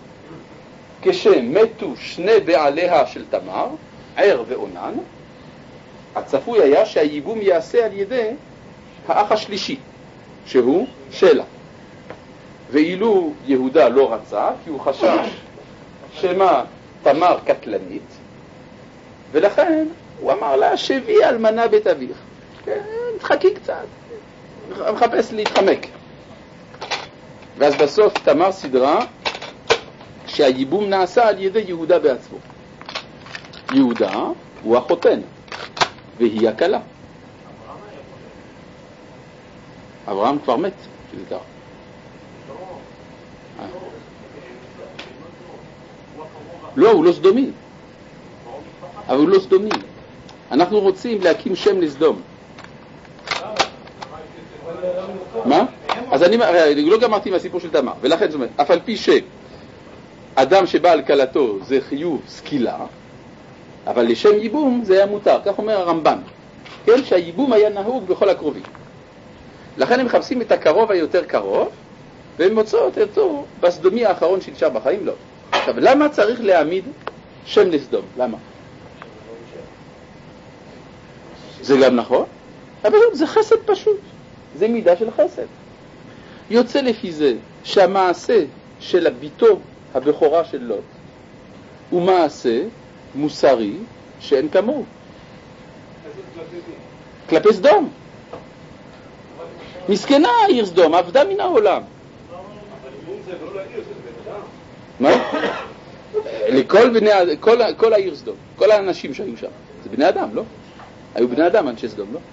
כשמתו שני בעליה של תמר, ער ועונן, הצפוי היה שהייבום יעשה על ידי האח השלישי, שהוא שלה. ואילו יהודה לא רצה, כי הוא חשש שמה תמר קטלנית, ולכן הוא אמר לה, שבי אלמנה בית אביך. תחכי קצת, מחפש להתחמק. ואז בסוף תמר סדרה שהייבום נעשה על ידי יהודה בעצמו. יהודה הוא החותן, והיא הכלה. אברהם כבר מת, שזה כך. לא, הוא לא סדומי. אבל הוא לא סדומי. אנחנו רוצים להקים שם לסדום. מה? אז אני לא גמרתי מהסיפור של תמר. ולכן זאת אומרת, אף על פי שאדם שבא על כלתו זה חיוב סקילה, אבל לשם ייבום זה היה מותר. כך אומר הרמב"ן. כן? שהייבום היה נהוג בכל הקרובים. לכן הם מחפשים את הקרוב היותר קרוב, והם מוצאות אותו בסדומי האחרון שנשאר בחיים. לא. עכשיו, למה צריך להעמיד שם לסדום? למה? זה גם נכון, אבל זה חסד פשוט. זה מידה של חסד. יוצא לפי זה שהמעשה של הביתו הבכורה של לוט הוא מעשה מוסרי שאין כמוהו. כלפי סדום. מסכנה העיר סדום, עבדה מן העולם. מה? לכל בני, כל, כל העיר סדום, כל האנשים שהיו שם, זה בני אדם, לא? היו בני אדם, אנשי סדום, לא?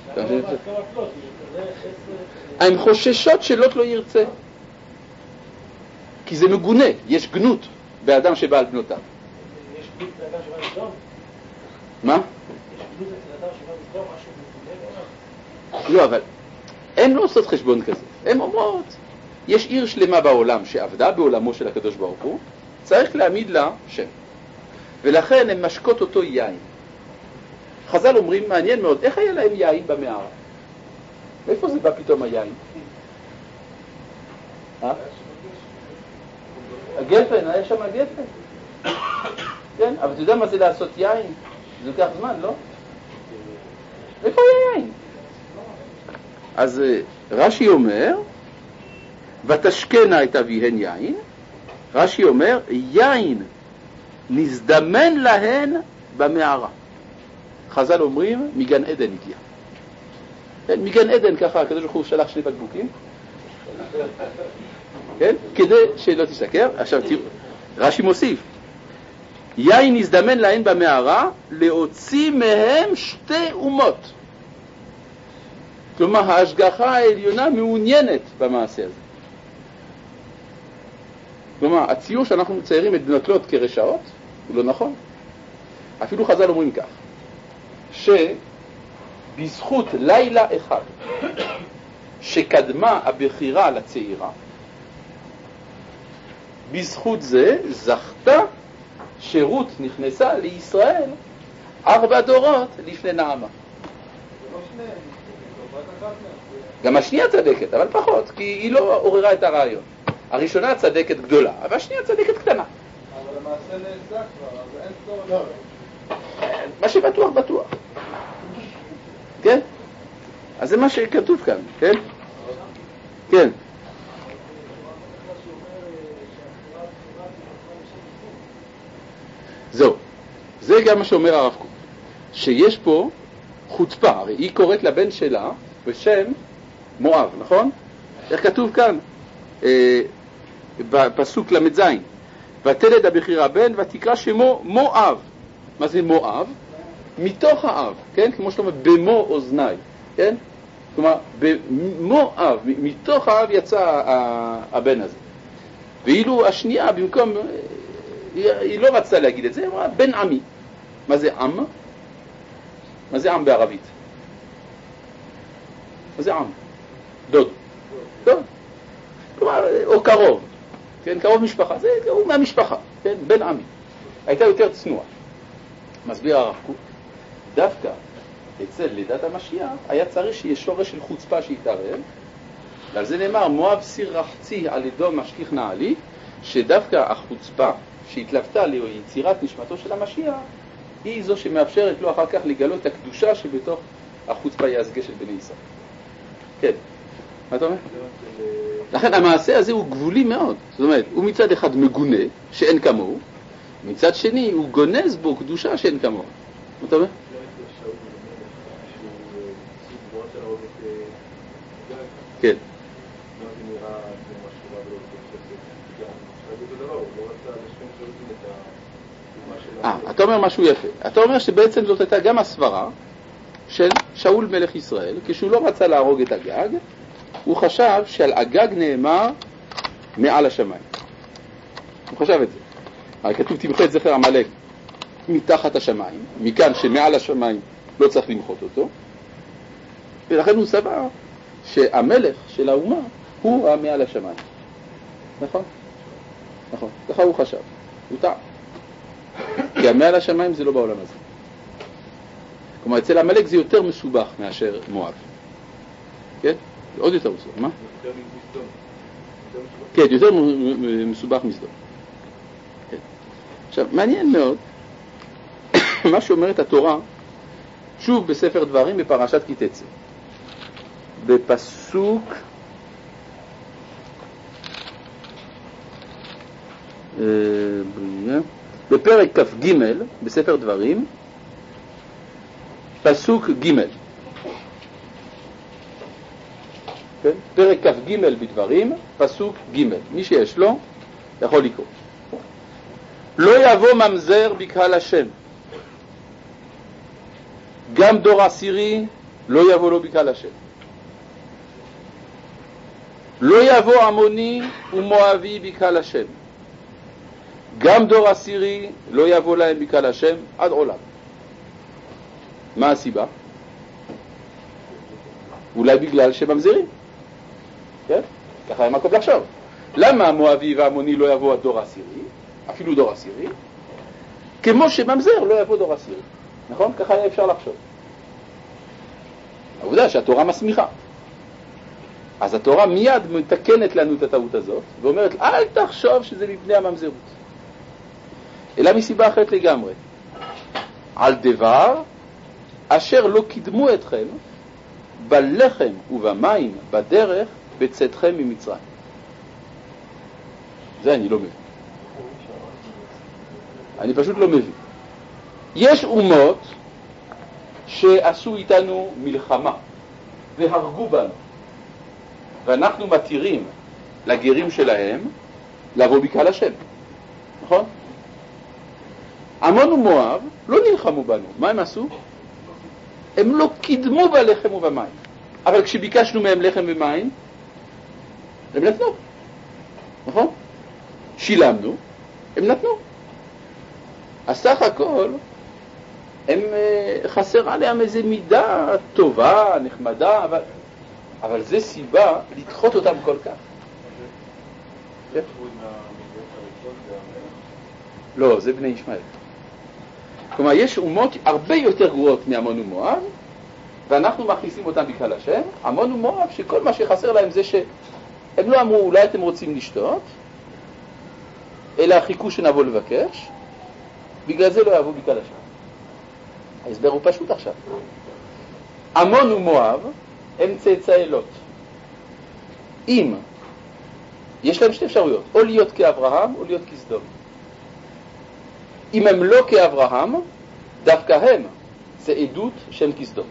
הם חוששות שלוט לא ירצה, כי זה מגונה, יש גנות באדם שבא על בנותיו. יש גנות באדם שבא על סדום? מה? יש גנות באדם שבא על סדום, משהו מגונה? לא, אבל הן לא עושות חשבון כזה. הן אומרות, יש עיר שלמה בעולם שעבדה בעולמו של הקדוש ברוך הוא, צריך להעמיד לה שם. ולכן הן משקות אותו יין. חז"ל אומרים, מעניין מאוד, איך היה להם יין במערה? איפה זה בא פתאום היין? אה? הגפן, היה שם הגפן. כן, אבל אתה יודע מה זה לעשות יין? זה לוקח זמן, לא? איפה היה יין? אז רש"י אומר, ותשקנה את אביהן יין, רש"י אומר, יין נזדמן להן במערה. חז"ל אומרים, מגן עדן הגיע. כן, מגן עדן ככה, הקדוש ברוך הוא שלח שני בקבוקים, כן, כדי שלא תשקר. עכשיו תראו, רש"י מוסיף, יין נזדמן להן במערה, להוציא מהם שתי אומות. כלומר, ההשגחה העליונה מעוניינת במעשה הזה. כלומר, הציור שאנחנו מציירים את בנות לוט כרשעות, הוא לא נכון. אפילו חז"ל אומרים כך, שבזכות לילה אחד שקדמה הבחירה לצעירה, בזכות זה זכתה שרות נכנסה לישראל ארבע דורות לפני נעמה. גם השנייה צדקת, אבל פחות, כי היא לא עוררה את הרעיון. הראשונה צדקת גדולה, אבל השנייה צדקת קטנה. אבל למעשה נעשה כבר, אז אין צורך. מה שבטוח בטוח. כן? אז זה מה שכתוב כאן, כן? כן. זהו. זה גם מה שאומר הרב קוק. שיש פה חוצפה, הרי היא קוראת לבן שלה בשם מואב, נכון? איך כתוב כאן? אה, בפסוק למד זין. ותלד הבכירה בן ותקרא שמו מואב. מה זה מואב? מתוך האב, כן? כמו שאתה אומר, במו אוזני, כן? כלומר, במואב, מתוך האב יצא הבן הזה. ואילו השנייה, במקום, היא, היא לא רצתה להגיד את זה, היא אמרה, בן עמי. מה זה עם? מה זה עם בערבית? מה זה עם? דוד. דוד. כלומר, או קרוב, כן? קרוב משפחה, זה הוא מהמשפחה, כן? בן עמי. הייתה יותר צנועה. מסביר הרב קוק, דווקא אצל לידת המשיח היה צריך שיהיה שורש של חוצפה שיתערב, ועל זה נאמר מואב סיר רחצי על ידו משכיח נעלי, שדווקא החוצפה שהתלוותה ליצירת נשמתו של המשיח היא זו שמאפשרת לו אחר כך לגלות את הקדושה שבתוך החוצפה יעזגה של בני ישראל. כן, מה אתה אומר? לכן המעשה הזה הוא גבולי מאוד, זאת אומרת, הוא מצד אחד מגונה שאין כמוהו, מצד שני הוא גונז בו קדושה שאין כמוהו. מה אתה אומר? כן. אה, אתה אומר משהו יפה. אתה אומר שבעצם זאת הייתה גם הסברה של שאול מלך ישראל, כשהוא לא רצה להרוג את הגג, הוא חשב שעל הגג נאמר מעל השמיים. הוא חשב את זה. הרי כתוב תמחה את זכר עמלק מתחת השמיים, מכאן שמעל השמיים לא צריך למחות אותו, ולכן הוא סבר שהמלך של האומה הוא המעל השמיים. נכון? נכון, ככה הוא חשב. הוא טעה. כי המעל השמיים זה לא בעולם הזה. כלומר, אצל המלך זה יותר מסובך מאשר מואב. כן? זה עוד יותר מסובך. מה? יותר מסדום. כן, יותר מסובך מסדום. כן. עכשיו, מעניין מאוד מה שאומרת התורה, שוב בספר דברים בפרשת כי תצא. בפסוק בפרק כ"ג בספר דברים, פסוק ג', כן? פרק כ"ג בדברים, פסוק ג', מי שיש לו יכול לקרוא. לא יבוא ממזר בקהל השם, גם דור עשירי לא יבוא לו בקהל השם. לא יבוא עמוני ומואבי בקהל השם, גם דור עשירי לא יבוא להם בקהל השם עד עולם. מה הסיבה? אולי בגלל שממזרים, כן? ככה היה מקום לחשוב. למה המואבי והעמוני לא יבוא עד דור עשירי, אפילו דור עשירי, כמו שממזר לא יבוא דור עשירי? נכון? ככה היה אפשר לחשוב. העובדה שהתורה מסמיכה. אז התורה מיד מתקנת לנו את הטעות הזאת, ואומרת, אל תחשוב שזה לבני הממזרות. אלא מסיבה אחרת לגמרי. על דבר אשר לא קידמו אתכם בלחם ובמים בדרך בצאתכם ממצרים. זה אני לא מבין. אני פשוט לא מבין. יש אומות שעשו איתנו מלחמה והרגו בנו, ואנחנו מתירים לגרים שלהם לבוא בקהל השם. נכון? עמון ומואב לא נלחמו בנו. מה הם עשו? הם לא קידמו בלחם ובמים. אבל כשביקשנו מהם לחם ומים, הם נתנו. נכון? שילמנו, הם נתנו. אז סך הכל, הם חסרה להם איזו מידה טובה, נחמדה, אבל, אבל זה סיבה לדחות אותם כל כך. לא, זה בני ישמעאל. כלומר, יש אומות הרבה יותר גרועות מעמון ומואב, ואנחנו מכניסים אותם בגלל השם. עמון ומואב, שכל מה שחסר להם זה שהם לא אמרו, אולי אתם רוצים לשתות, אלא חיכו שנבוא לבקש, בגלל זה לא יבואו בגלל השם. ההסבר הוא פשוט עכשיו. עמון ומואב הם צאצאי לוט. אם יש להם שתי אפשרויות, או להיות כאברהם או להיות כסדום. אם הם לא כאברהם, דווקא הם, זה עדות שהם כסדום.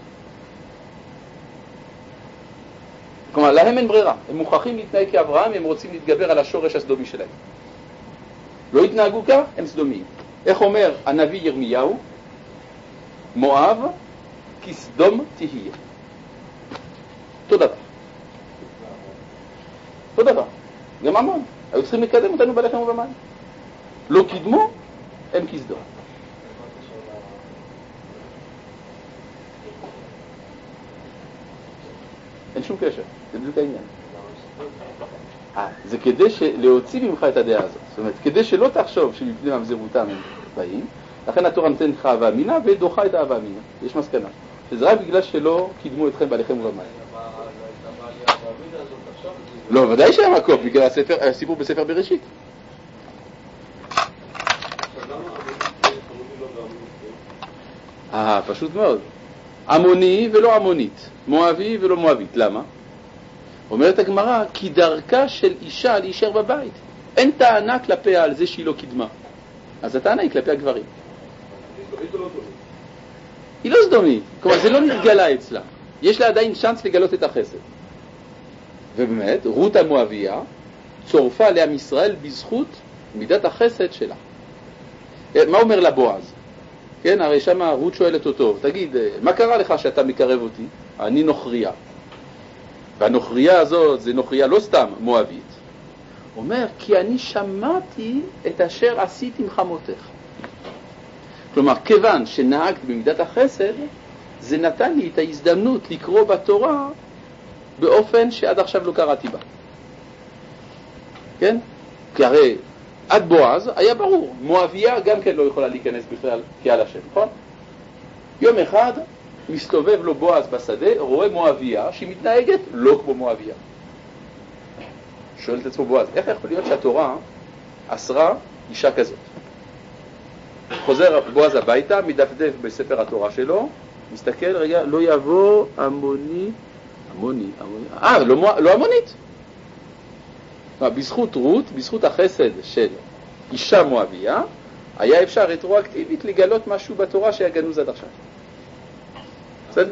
כלומר, להם אין ברירה. הם מוכרחים להתנהג כאברהם, הם רוצים להתגבר על השורש הסדומי שלהם. לא התנהגו כך, הם סדומיים. איך אומר הנביא ירמיהו? מואב כסדום תהיה. אותו דבר. אותו דבר. גם עמון. היו צריכים לקדם אותנו בלחם ובמים. לא קידמו, הם כסדום. אין שום קשר. זה בדיוק העניין. אה, זה כדי להוציא ממך את הדעה הזאת. זאת אומרת, כדי שלא תחשוב שמפני ממזרותם הם באים, לכן התורה נותנת לך אהבה אמינה ודוחה את האהבה אמינה. יש מסקנה. שזה רק בגלל שלא קידמו אתכם בלחם ובמים. לא, ודאי שהיה מקום, בגלל הסיפור בספר בראשית. אה, פשוט מאוד. עמוני ולא עמונית, מואבי ולא מואבית. למה? אומרת הגמרא, כי דרכה של אישה להישאר בבית. אין טענה כלפיה על זה שהיא לא קידמה. אז הטענה היא כלפי הגברים. היא לא סדומית. כלומר, זה לא נרגלה אצלה. יש לה עדיין צ'אנס לגלות את החסד. ובאמת, רות המואביה צורפה לעם ישראל בזכות מידת החסד שלה. מה אומר לה בועז? כן, הרי שמה רות שואלת אותו, תגיד, מה קרה לך שאתה מקרב אותי? אני נוכריה. והנוכריה הזאת זה נוכריה לא סתם מואבית. אומר, כי אני שמעתי את אשר עשית עם חמותך. כלומר, כיוון שנהגת במידת החסד, זה נתן לי את ההזדמנות לקרוא בתורה באופן שעד עכשיו לא קראתי בה. כן? כי הרי עד בועז היה ברור, מואביה גם כן לא יכולה להיכנס בכלל כעל השם, נכון? יום אחד מסתובב לו בועז בשדה, רואה מואביה שהיא מתנהגת לא כמו מואביה. שואל את עצמו בועז, איך יכול להיות שהתורה אסרה אישה כזאת? חוזר בועז הביתה, מדפדף בספר התורה שלו, מסתכל, רגע, לא יבוא המוני, המוני, המוני, אה, לא, לא המונית. בזכות רות, בזכות החסד של אישה מואביה, היה אפשר רטרואקטיבית לגלות משהו בתורה שהיה גנוז עד עכשיו. בסדר?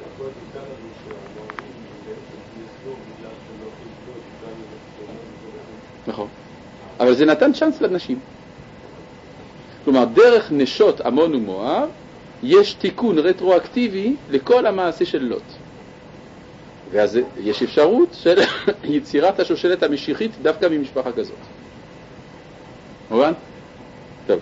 נכון. אבל זה נתן צ'אנס לנשים. כלומר, דרך נשות עמון ומואב, יש תיקון רטרואקטיבי לכל המעשה של לוט. ואז יש אפשרות של יצירת השושלת המשיחית דווקא ממשפחה כזאת. מובן? טוב.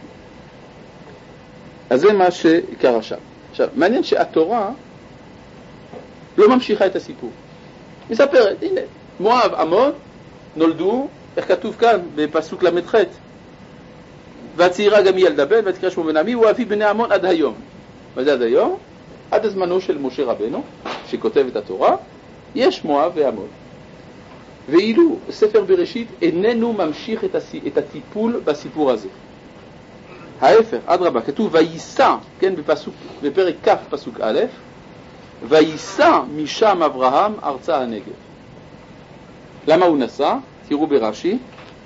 אז זה מה שקרה שם. עכשיו, מעניין שהתורה לא ממשיכה את הסיפור. מספרת, הנה, מואב, עמון, נולדו, איך כתוב כאן, בפסוק למד ח', והצעירה גם היא ילדה בן, ותקרא שמו בן עמי, הוא אבי בני עמון עד היום. מה זה עד היום? עד הזמנו של משה רבנו, שכותב את התורה, יש מואב ועמון. ואילו ספר בראשית איננו ממשיך את, הס... את הטיפול בסיפור הזה. ההפך, אדרבה, כתוב וייסע, כן, בפסוק, בפרק כ' פסוק א', וייסע משם אברהם ארצה הנגב. למה הוא נסע? תראו ברש"י.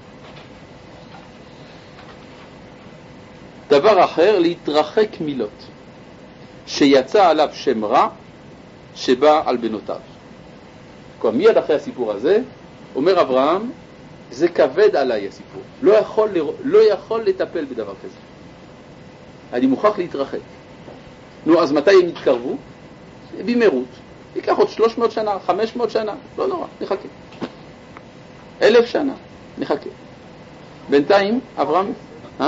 דבר אחר, להתרחק מלוט, שיצא עליו שם רע שבא על בנותיו. כלומר, מיד אחרי הסיפור הזה, אומר אברהם, זה כבד עליי הסיפור. לא יכול, לא יכול לטפל בדבר כזה. אני מוכרח להתרחק. נו, אז מתי הם יתקרבו? במהירות. ייקח עוד שלוש מאות שנה, חמש מאות שנה, לא נורא, נחכה. אלף שנה, נחכה. בינתיים, אברהם, אה?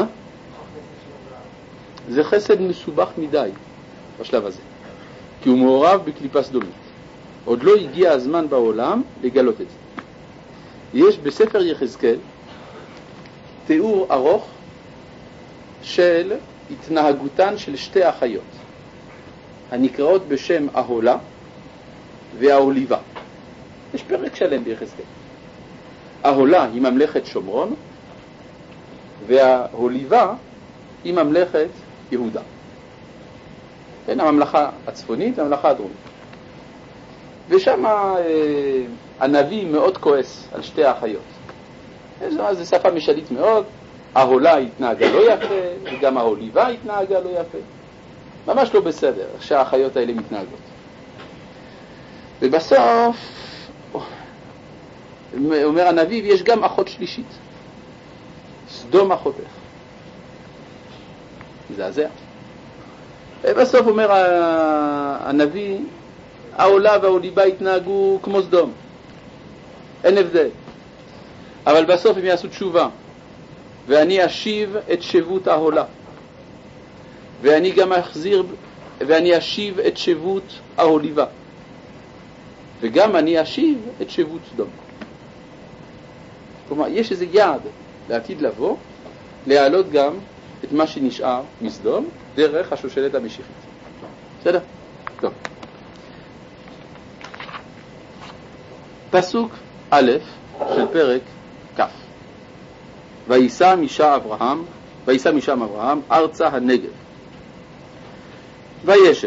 זה חסד מסובך מדי בשלב הזה, כי הוא מעורב בקליפה סדומית. עוד לא הגיע הזמן בעולם לגלות את זה. יש בספר יחזקאל תיאור ארוך של התנהגותן של שתי אחיות, הנקראות בשם אהולה והאוליבה. יש פרק שלם ביחזקאל. אהולה היא ממלכת שומרון, והאוליבה היא ממלכת יהודה. כן, הממלכה הצפונית והממלכה הדרומית. ושם אה, הנביא מאוד כועס על שתי האחיות. זו שפה משלית מאוד. אהולה התנהגה לא יפה, וגם האוליבה התנהגה לא יפה. ממש לא בסדר, איך שהאחיות האלה מתנהגות. ובסוף, אומר הנביא, יש גם אחות שלישית. סדום אחותך. מזעזע. ובסוף אומר הנביא, האהולה והאוליבה התנהגו כמו סדום. אין הבדל. אבל בסוף הם יעשו תשובה. ואני אשיב את שבות האהולה. ואני גם אחזיר, ואני אשיב את שבות האוליבה. וגם אני אשיב את שבות סדום. כלומר, יש איזה יעד לעתיד לבוא, להעלות גם את מה שנשאר מסדום, דרך השושלת המשיחית. בסדר? טוב. פסוק א' של פרק כ'. ויסע משם אברהם, ויסע משם אברהם ארצה הנגב. וישב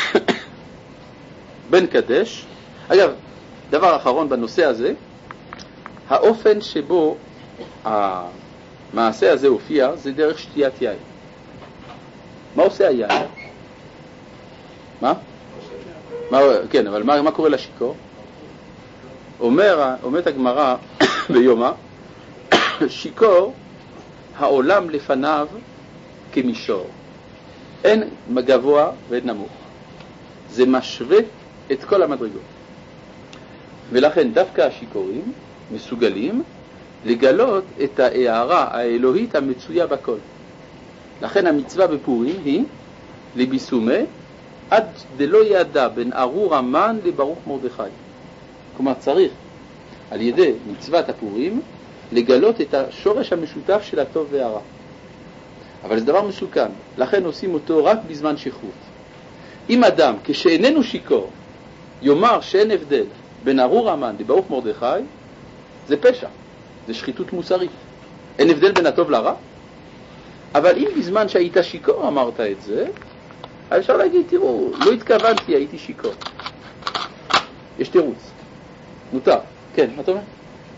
בן קדש. אגב, דבר אחרון בנושא הזה, האופן שבו המעשה הזה הופיע זה דרך שתיית יין. מה עושה היין? מה? מה כן, אבל מה, מה קורה לשיכור? אומר, אומרת הגמרא ביומא, שיכור העולם לפניו כמישור. אין גבוה ואין נמוך. זה משווה את כל המדרגות. ולכן דווקא השיכורים מסוגלים לגלות את ההערה האלוהית המצויה בכל. לכן המצווה בפורים היא לביסומי עד דלא ידע בין ארור המן לברוך מרדכי. כלומר צריך על ידי מצוות הפורים לגלות את השורש המשותף של הטוב והרע. אבל זה דבר מסוכן, לכן עושים אותו רק בזמן שכרות. אם אדם כשאיננו שיקור יאמר שאין הבדל בין ארור המן לברוך מרדכי, זה פשע, זה שחיתות מוסרית. אין הבדל בין הטוב לרע. אבל אם בזמן שהיית שיקור אמרת את זה, אפשר להגיד, תראו, לא התכוונתי, הייתי שיקור. יש תירוץ. מותר. כן, מה אתה אומר?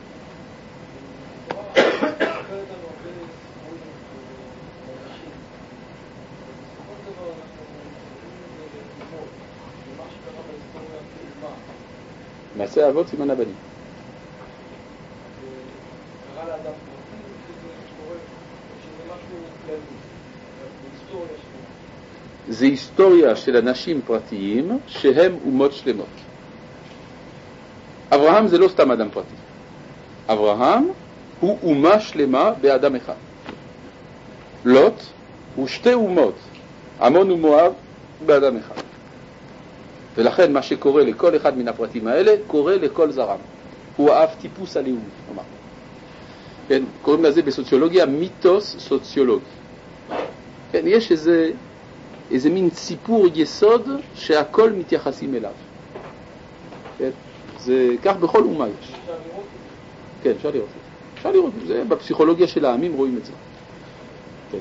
מעשה אבות סימן הבנים. קרא לאדם פרטי, שזה משהו כללי, זה היסטוריה שלנו. זה היסטוריה של אנשים פרטיים שהם אומות שלמות. אברהם זה לא סתם אדם פרטי. אברהם הוא אומה שלמה באדם אחד. לוט הוא שתי אומות, עמון ומואב, באדם אחד. ולכן מה שקורה לכל אחד מן הפרטים האלה קורה לכל זרם. הוא האב טיפוס הלאומי, כלומר. כן, קוראים לזה בסוציולוגיה מיתוס סוציולוגי. כן, יש איזה איזה מין סיפור יסוד שהכל מתייחסים אליו. כן, זה כך בכל אומה יש. אפשר לראות? כן, אפשר לראות. אפשר לראות, זה בפסיכולוגיה של העמים רואים את זה. כן.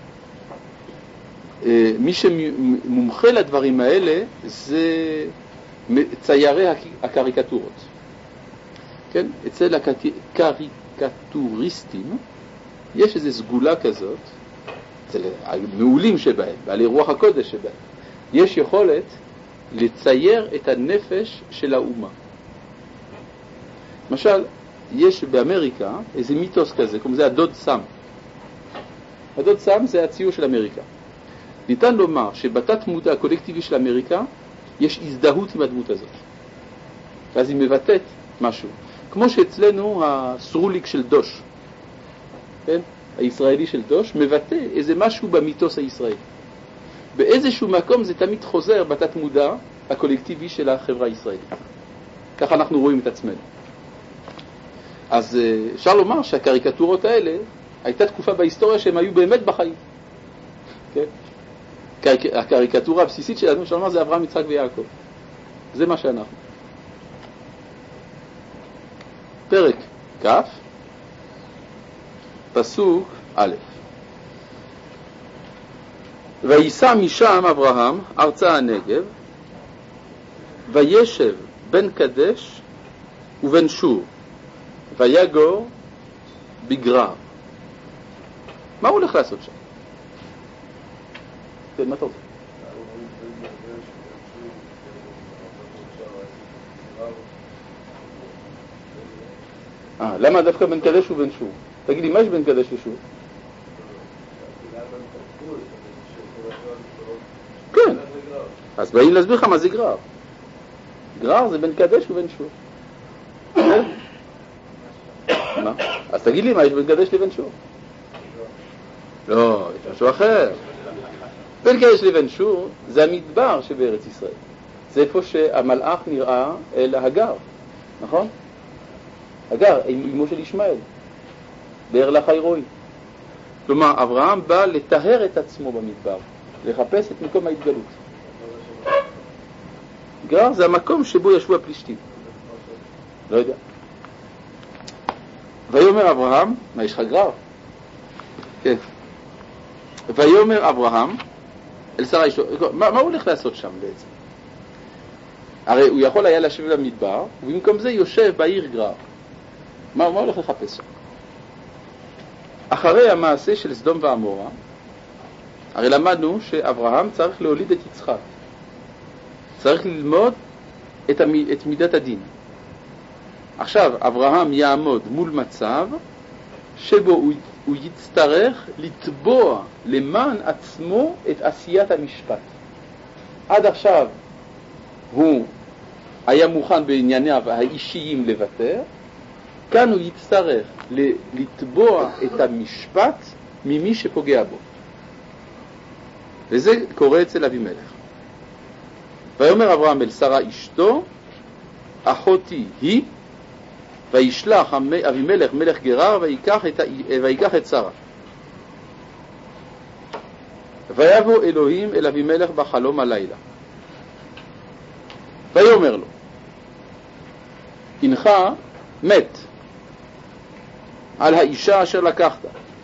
מי שמומחה לדברים האלה זה ציירי הקריקטורות. כן, אצל הקריקטוריסטים יש איזו סגולה כזאת, אצל המעולים שבהם, בעלי רוח הקודש שבהם, יש יכולת לצייר את הנפש של האומה. למשל, יש באמריקה איזה מיתוס כזה, כמו זה הדוד סם. הדוד סם זה הציור של אמריקה. ניתן לומר שבתת מודע הקולקטיבי של אמריקה יש הזדהות עם הדמות הזאת. ואז היא מבטאת משהו. כמו שאצלנו הסרוליק של דוש, כן? הישראלי של דוש, מבטא איזה משהו במיתוס הישראלי. באיזשהו מקום זה תמיד חוזר בתת מודע הקולקטיבי של החברה הישראלית. ככה אנחנו רואים את עצמנו. אז אפשר לומר שהקריקטורות האלה, הייתה תקופה בהיסטוריה שהם היו באמת בחיים. כן? הקריקטורה הבסיסית שלנו, אפשר לומר, זה אברהם, יצחק ויעקב. זה מה שאנחנו. פרק כ', פסוק א'. ויסע משם אברהם ארצה הנגב, וישב בין קדש ובין שור, ויגור בגרר. מה הוא הולך לעשות שם? כן, מה אתה רוצה? אה, למה דווקא בין קדש ובין שור? תגיד לי, מה יש בין קדש ושור? כן, אז באים להסביר לך מה זה גרר. גרר זה בין קדש ובין שור. מה? אז תגיד לי מה יש בין קדש לבין שור. לא, יש משהו אחר. בין קדש לבין שור זה המדבר שבארץ ישראל. זה איפה שהמלאך נראה אל הגר, נכון? הגר, אמו של ישמעאל, באר לחי רוי. כלומר, אברהם בא לטהר את עצמו במדבר, לחפש את מקום ההתגלות. גרר זה המקום שבו ישבו הפלישתים. לא יודע. ויאמר אברהם, מה יש לך גרר? כן. ויאמר אברהם אל שרה אשתו, מה, מה הוא הולך לעשות שם בעצם? הרי הוא יכול היה לשבת במדבר, ובמקום זה יושב בעיר גרר. מה, מה הוא הולך לחפש שם? אחרי המעשה של סדום ועמורה, הרי למדנו שאברהם צריך להוליד את יצחק. צריך ללמוד את, המ... את מידת הדין. עכשיו, אברהם יעמוד מול מצב שבו הוא, הוא יצטרך לתבוע למען עצמו את עשיית המשפט. עד עכשיו הוא היה מוכן בענייניו האישיים לוותר, כאן הוא יצטרך לתבוע את המשפט ממי שפוגע בו. וזה קורה אצל אבימלך. ויאמר אברהם אל שרה אשתו, אחותי היא, וישלח אבימלך מלך גרר ויקח את, ויקח את שרה. ויבוא אלוהים אל אבימלך בחלום הלילה. ויאמר לו, הנך מת על האישה אשר לקחת,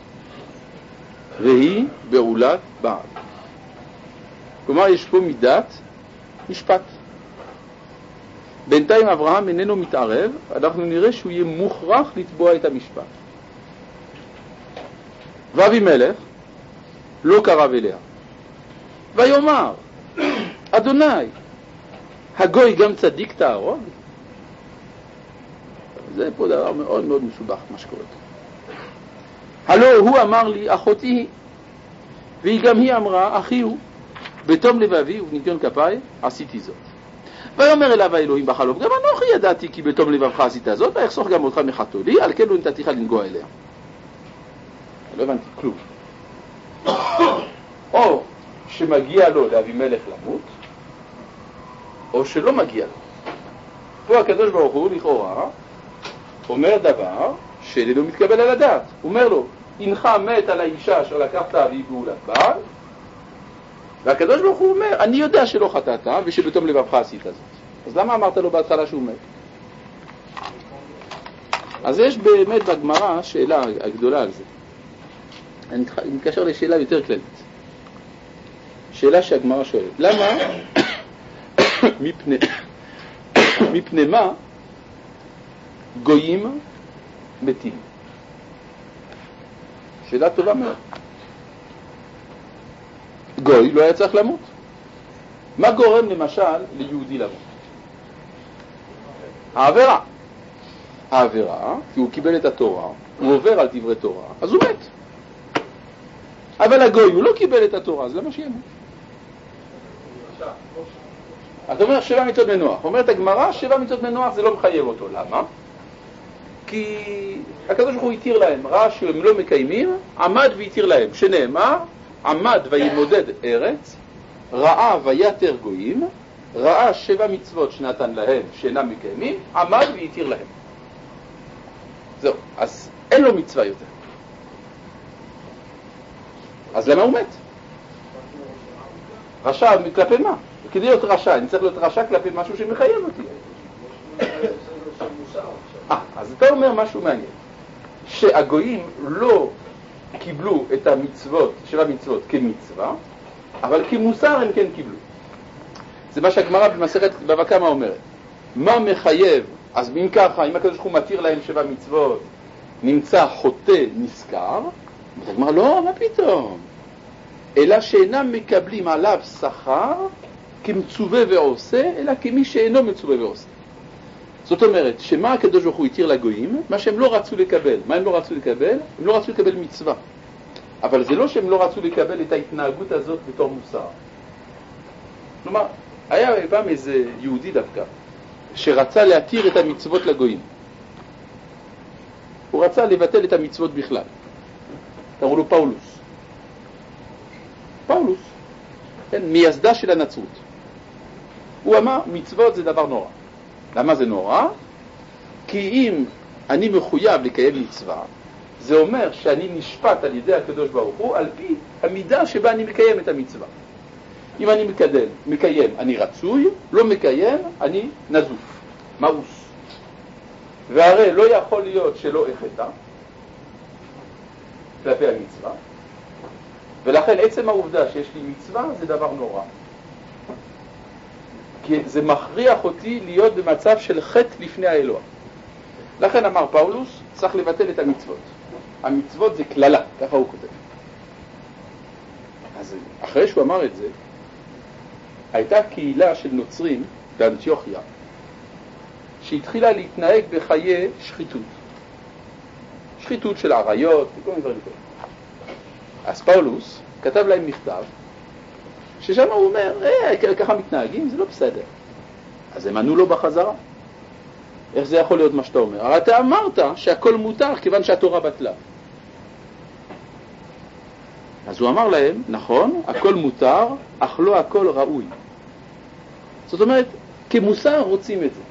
והיא בעולת בעל. כלומר, יש פה מידת משפט. בינתיים אברהם איננו מתערב, אנחנו נראה שהוא יהיה מוכרח לתבוע את המשפט. ואבימלך לא קרב אליה. ויאמר, אדוני, הגוי גם צדיק תהרוג? זה פה דבר מאוד מאוד מסובך מה שקורה. הלא הוא אמר לי, אחותי היא, והיא גם היא אמרה, אחי הוא, בתום לבבי ובניקיון כפיי עשיתי זאת. ויאמר אליו האלוהים בחלום, גם אנוכי ידעתי כי בתום לבבך עשית זאת, ויחסוך גם אותך מחטוא לי, על כן לא נתתיך לנגוע אליה. לא הבנתי כלום. או שמגיע לו לאבימלך למות, או שלא מגיע לו. פה הקדוש ברוך הוא לכאורה אומר דבר שלא מתקבל על הדעת. הוא אומר לו, הנך מת על האישה אשר לקחת והיא בעולת בעל, והקדוש ברוך הוא אומר, אני יודע שלא חטאת ושבתום לבבך עשית זאת. אז למה אמרת לו בהתחלה שהוא מת? אז יש באמת בגמרא שאלה הגדולה על זה. אני מתקשר לשאלה יותר כללית. שאלה שהגמרא שואלת, למה מפני, מפני מה גויים מתים? שאלה טובה מאוד. גוי לא היה צריך למות. מה גורם למשל ליהודי למות? העבירה. העבירה, כי הוא קיבל את התורה, הוא עובר על דברי תורה, אז הוא מת. אבל הגוי הוא לא קיבל את התורה, אז למה שיהיה מת? אתה אומר שבע מצוות בני נוח. אומרת הגמרא, שבע מצוות בני נוח זה לא מחייב אותו. למה? כי הקדוש ברוך הוא התיר להם, ראה שהם לא מקיימים, עמד והתיר להם, שנאמר, עמד וימודד ארץ, ראה ויתר גויים, ראה שבע מצוות שנתן להם שאינם מקיימים, עמד והתיר להם. זהו, אז אין לו מצווה יותר. אז למה הוא מת? רשע כלפי מה? כדי להיות רשע, אני צריך להיות רשע כלפי משהו שמחייב אותי. אה, אז אתה אומר משהו מעניין. שהגויים לא קיבלו את המצוות, שבע מצוות כמצווה, אבל כמוסר הם כן קיבלו. זה מה שהגמרא במסכת בבא קמא אומרת. מה מחייב? אז אם ככה, אם הקדוש ברוך הוא מתיר להם שבע מצוות, נמצא חוטא נזכר, הגמרא לא, מה פתאום? אלא שאינם מקבלים עליו שכר כמצווה ועושה, אלא כמי שאינו מצווה ועושה. זאת אומרת, שמה הקדוש ברוך הוא התיר לגויים? מה שהם לא רצו לקבל. מה הם לא רצו לקבל? הם לא רצו לקבל מצווה. אבל זה לא שהם לא רצו לקבל את ההתנהגות הזאת בתור מוסר. כלומר, היה פעם איזה יהודי דווקא, שרצה להתיר את המצוות לגויים. הוא רצה לבטל את המצוות בכלל. קראו לו פאולוס. פאולוס, כן, מייסדה של הנצרות. הוא אמר, מצוות זה דבר נורא. למה זה נורא? כי אם אני מחויב לקיים מצווה, זה אומר שאני נשפט על ידי הקדוש ברוך הוא על פי המידה שבה אני מקיים את המצווה. אם אני מקדם, מקיים, אני רצוי, לא מקיים, אני נזוף, מאוס. והרי לא יכול להיות שלא החטא כלפי המצווה, ולכן עצם העובדה שיש לי מצווה זה דבר נורא. כי זה מכריח אותי להיות במצב של חטא לפני האלוה. לכן אמר פאולוס, צריך לבטל את המצוות. המצוות זה כללה, ככה הוא כותב. אז אחרי שהוא אמר את זה, הייתה קהילה של נוצרים באנטיוכיה, שהתחילה להתנהג בחיי שחיתות. שחיתות של עריות, וכל מיני דברים כאלה. אז פאולוס כתב להם מכתב, ששם הוא אומר, אה, ככה מתנהגים, זה לא בסדר. אז הם ענו לו בחזרה. איך זה יכול להיות מה שאתה אומר? הרי אתה אמרת שהכל מותר כיוון שהתורה בטלה. אז הוא אמר להם, נכון, הכל מותר, אך לא הכל ראוי. זאת אומרת, כמוסר רוצים את זה.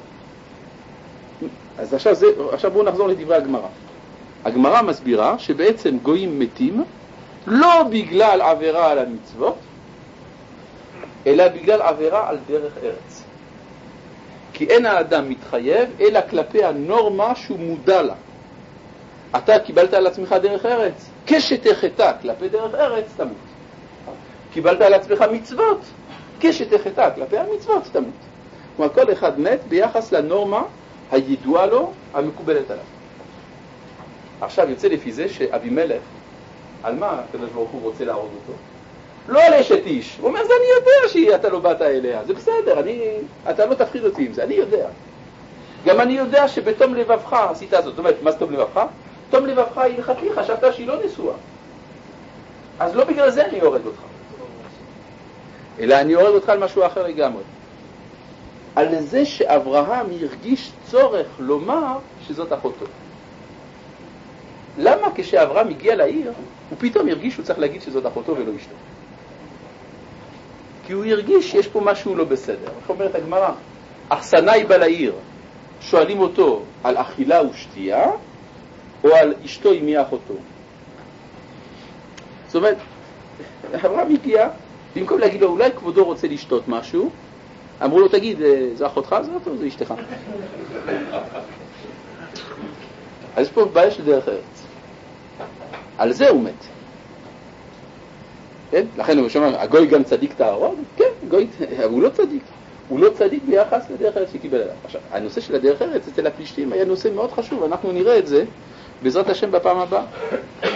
אז עכשיו, זה, עכשיו בואו נחזור לדברי הגמרא. הגמרא מסבירה שבעצם גויים מתים, לא בגלל עבירה על המצוות, אלא בגלל עבירה על דרך ארץ. כי אין האדם מתחייב, אלא כלפי הנורמה שהוא מודע לה. אתה קיבלת על עצמך דרך ארץ, כשתחטא כלפי דרך ארץ תמות. קיבלת על עצמך מצוות, כשתחטא כלפי המצוות תמות. כלומר, כל אחד מת ביחס לנורמה הידועה לו, המקובלת עליו. עכשיו יוצא לפי זה שאבימלך, על מה הקדוש ברוך הוא רוצה להרוג אותו? לא על אשת איש. הוא אומר, זה אני יודע שאתה לא באת אליה. זה בסדר, אני, אתה לא תפחיד אותי עם זה, אני יודע. גם אני יודע שבתום לבבך עשית זאת. זאת אומרת, מה זה תום לבבך? תום לבבך הלכתי, חשבת שהיא לא נשואה. אז לא בגלל זה אני יורד אותך. אלא אני יורד אותך על משהו אחר לגמרי. על זה שאברהם הרגיש צורך לומר שזאת אחותו. למה כשאברהם הגיע לעיר, הוא פתאום הרגיש שהוא צריך להגיד שזאת אחותו ולא אשתו? כי הוא הרגיש שיש פה משהו לא בסדר. איך אומרת הגמרא? אכסנאי בא לעיר, שואלים אותו על אכילה ושתייה, או על אשתו עם מי אחותו. זאת אומרת, אברהם הגיע, במקום להגיד לו, אולי כבודו רוצה לשתות משהו, אמרו לו, תגיד, זה אחותך זאת או זה אשתך? אז יש פה בעיה של דרך ארץ. על זה הוא מת. כן? לכן הוא שומע, הגוי גם צדיק תהרוג? כן, גוי, הוא לא צדיק. הוא לא צדיק ביחס לדרך ארץ שקיבל עליו. עכשיו, הנושא של הדרך ארץ אצל הפלישתים היה נושא מאוד חשוב, אנחנו נראה את זה בעזרת השם בפעם הבאה.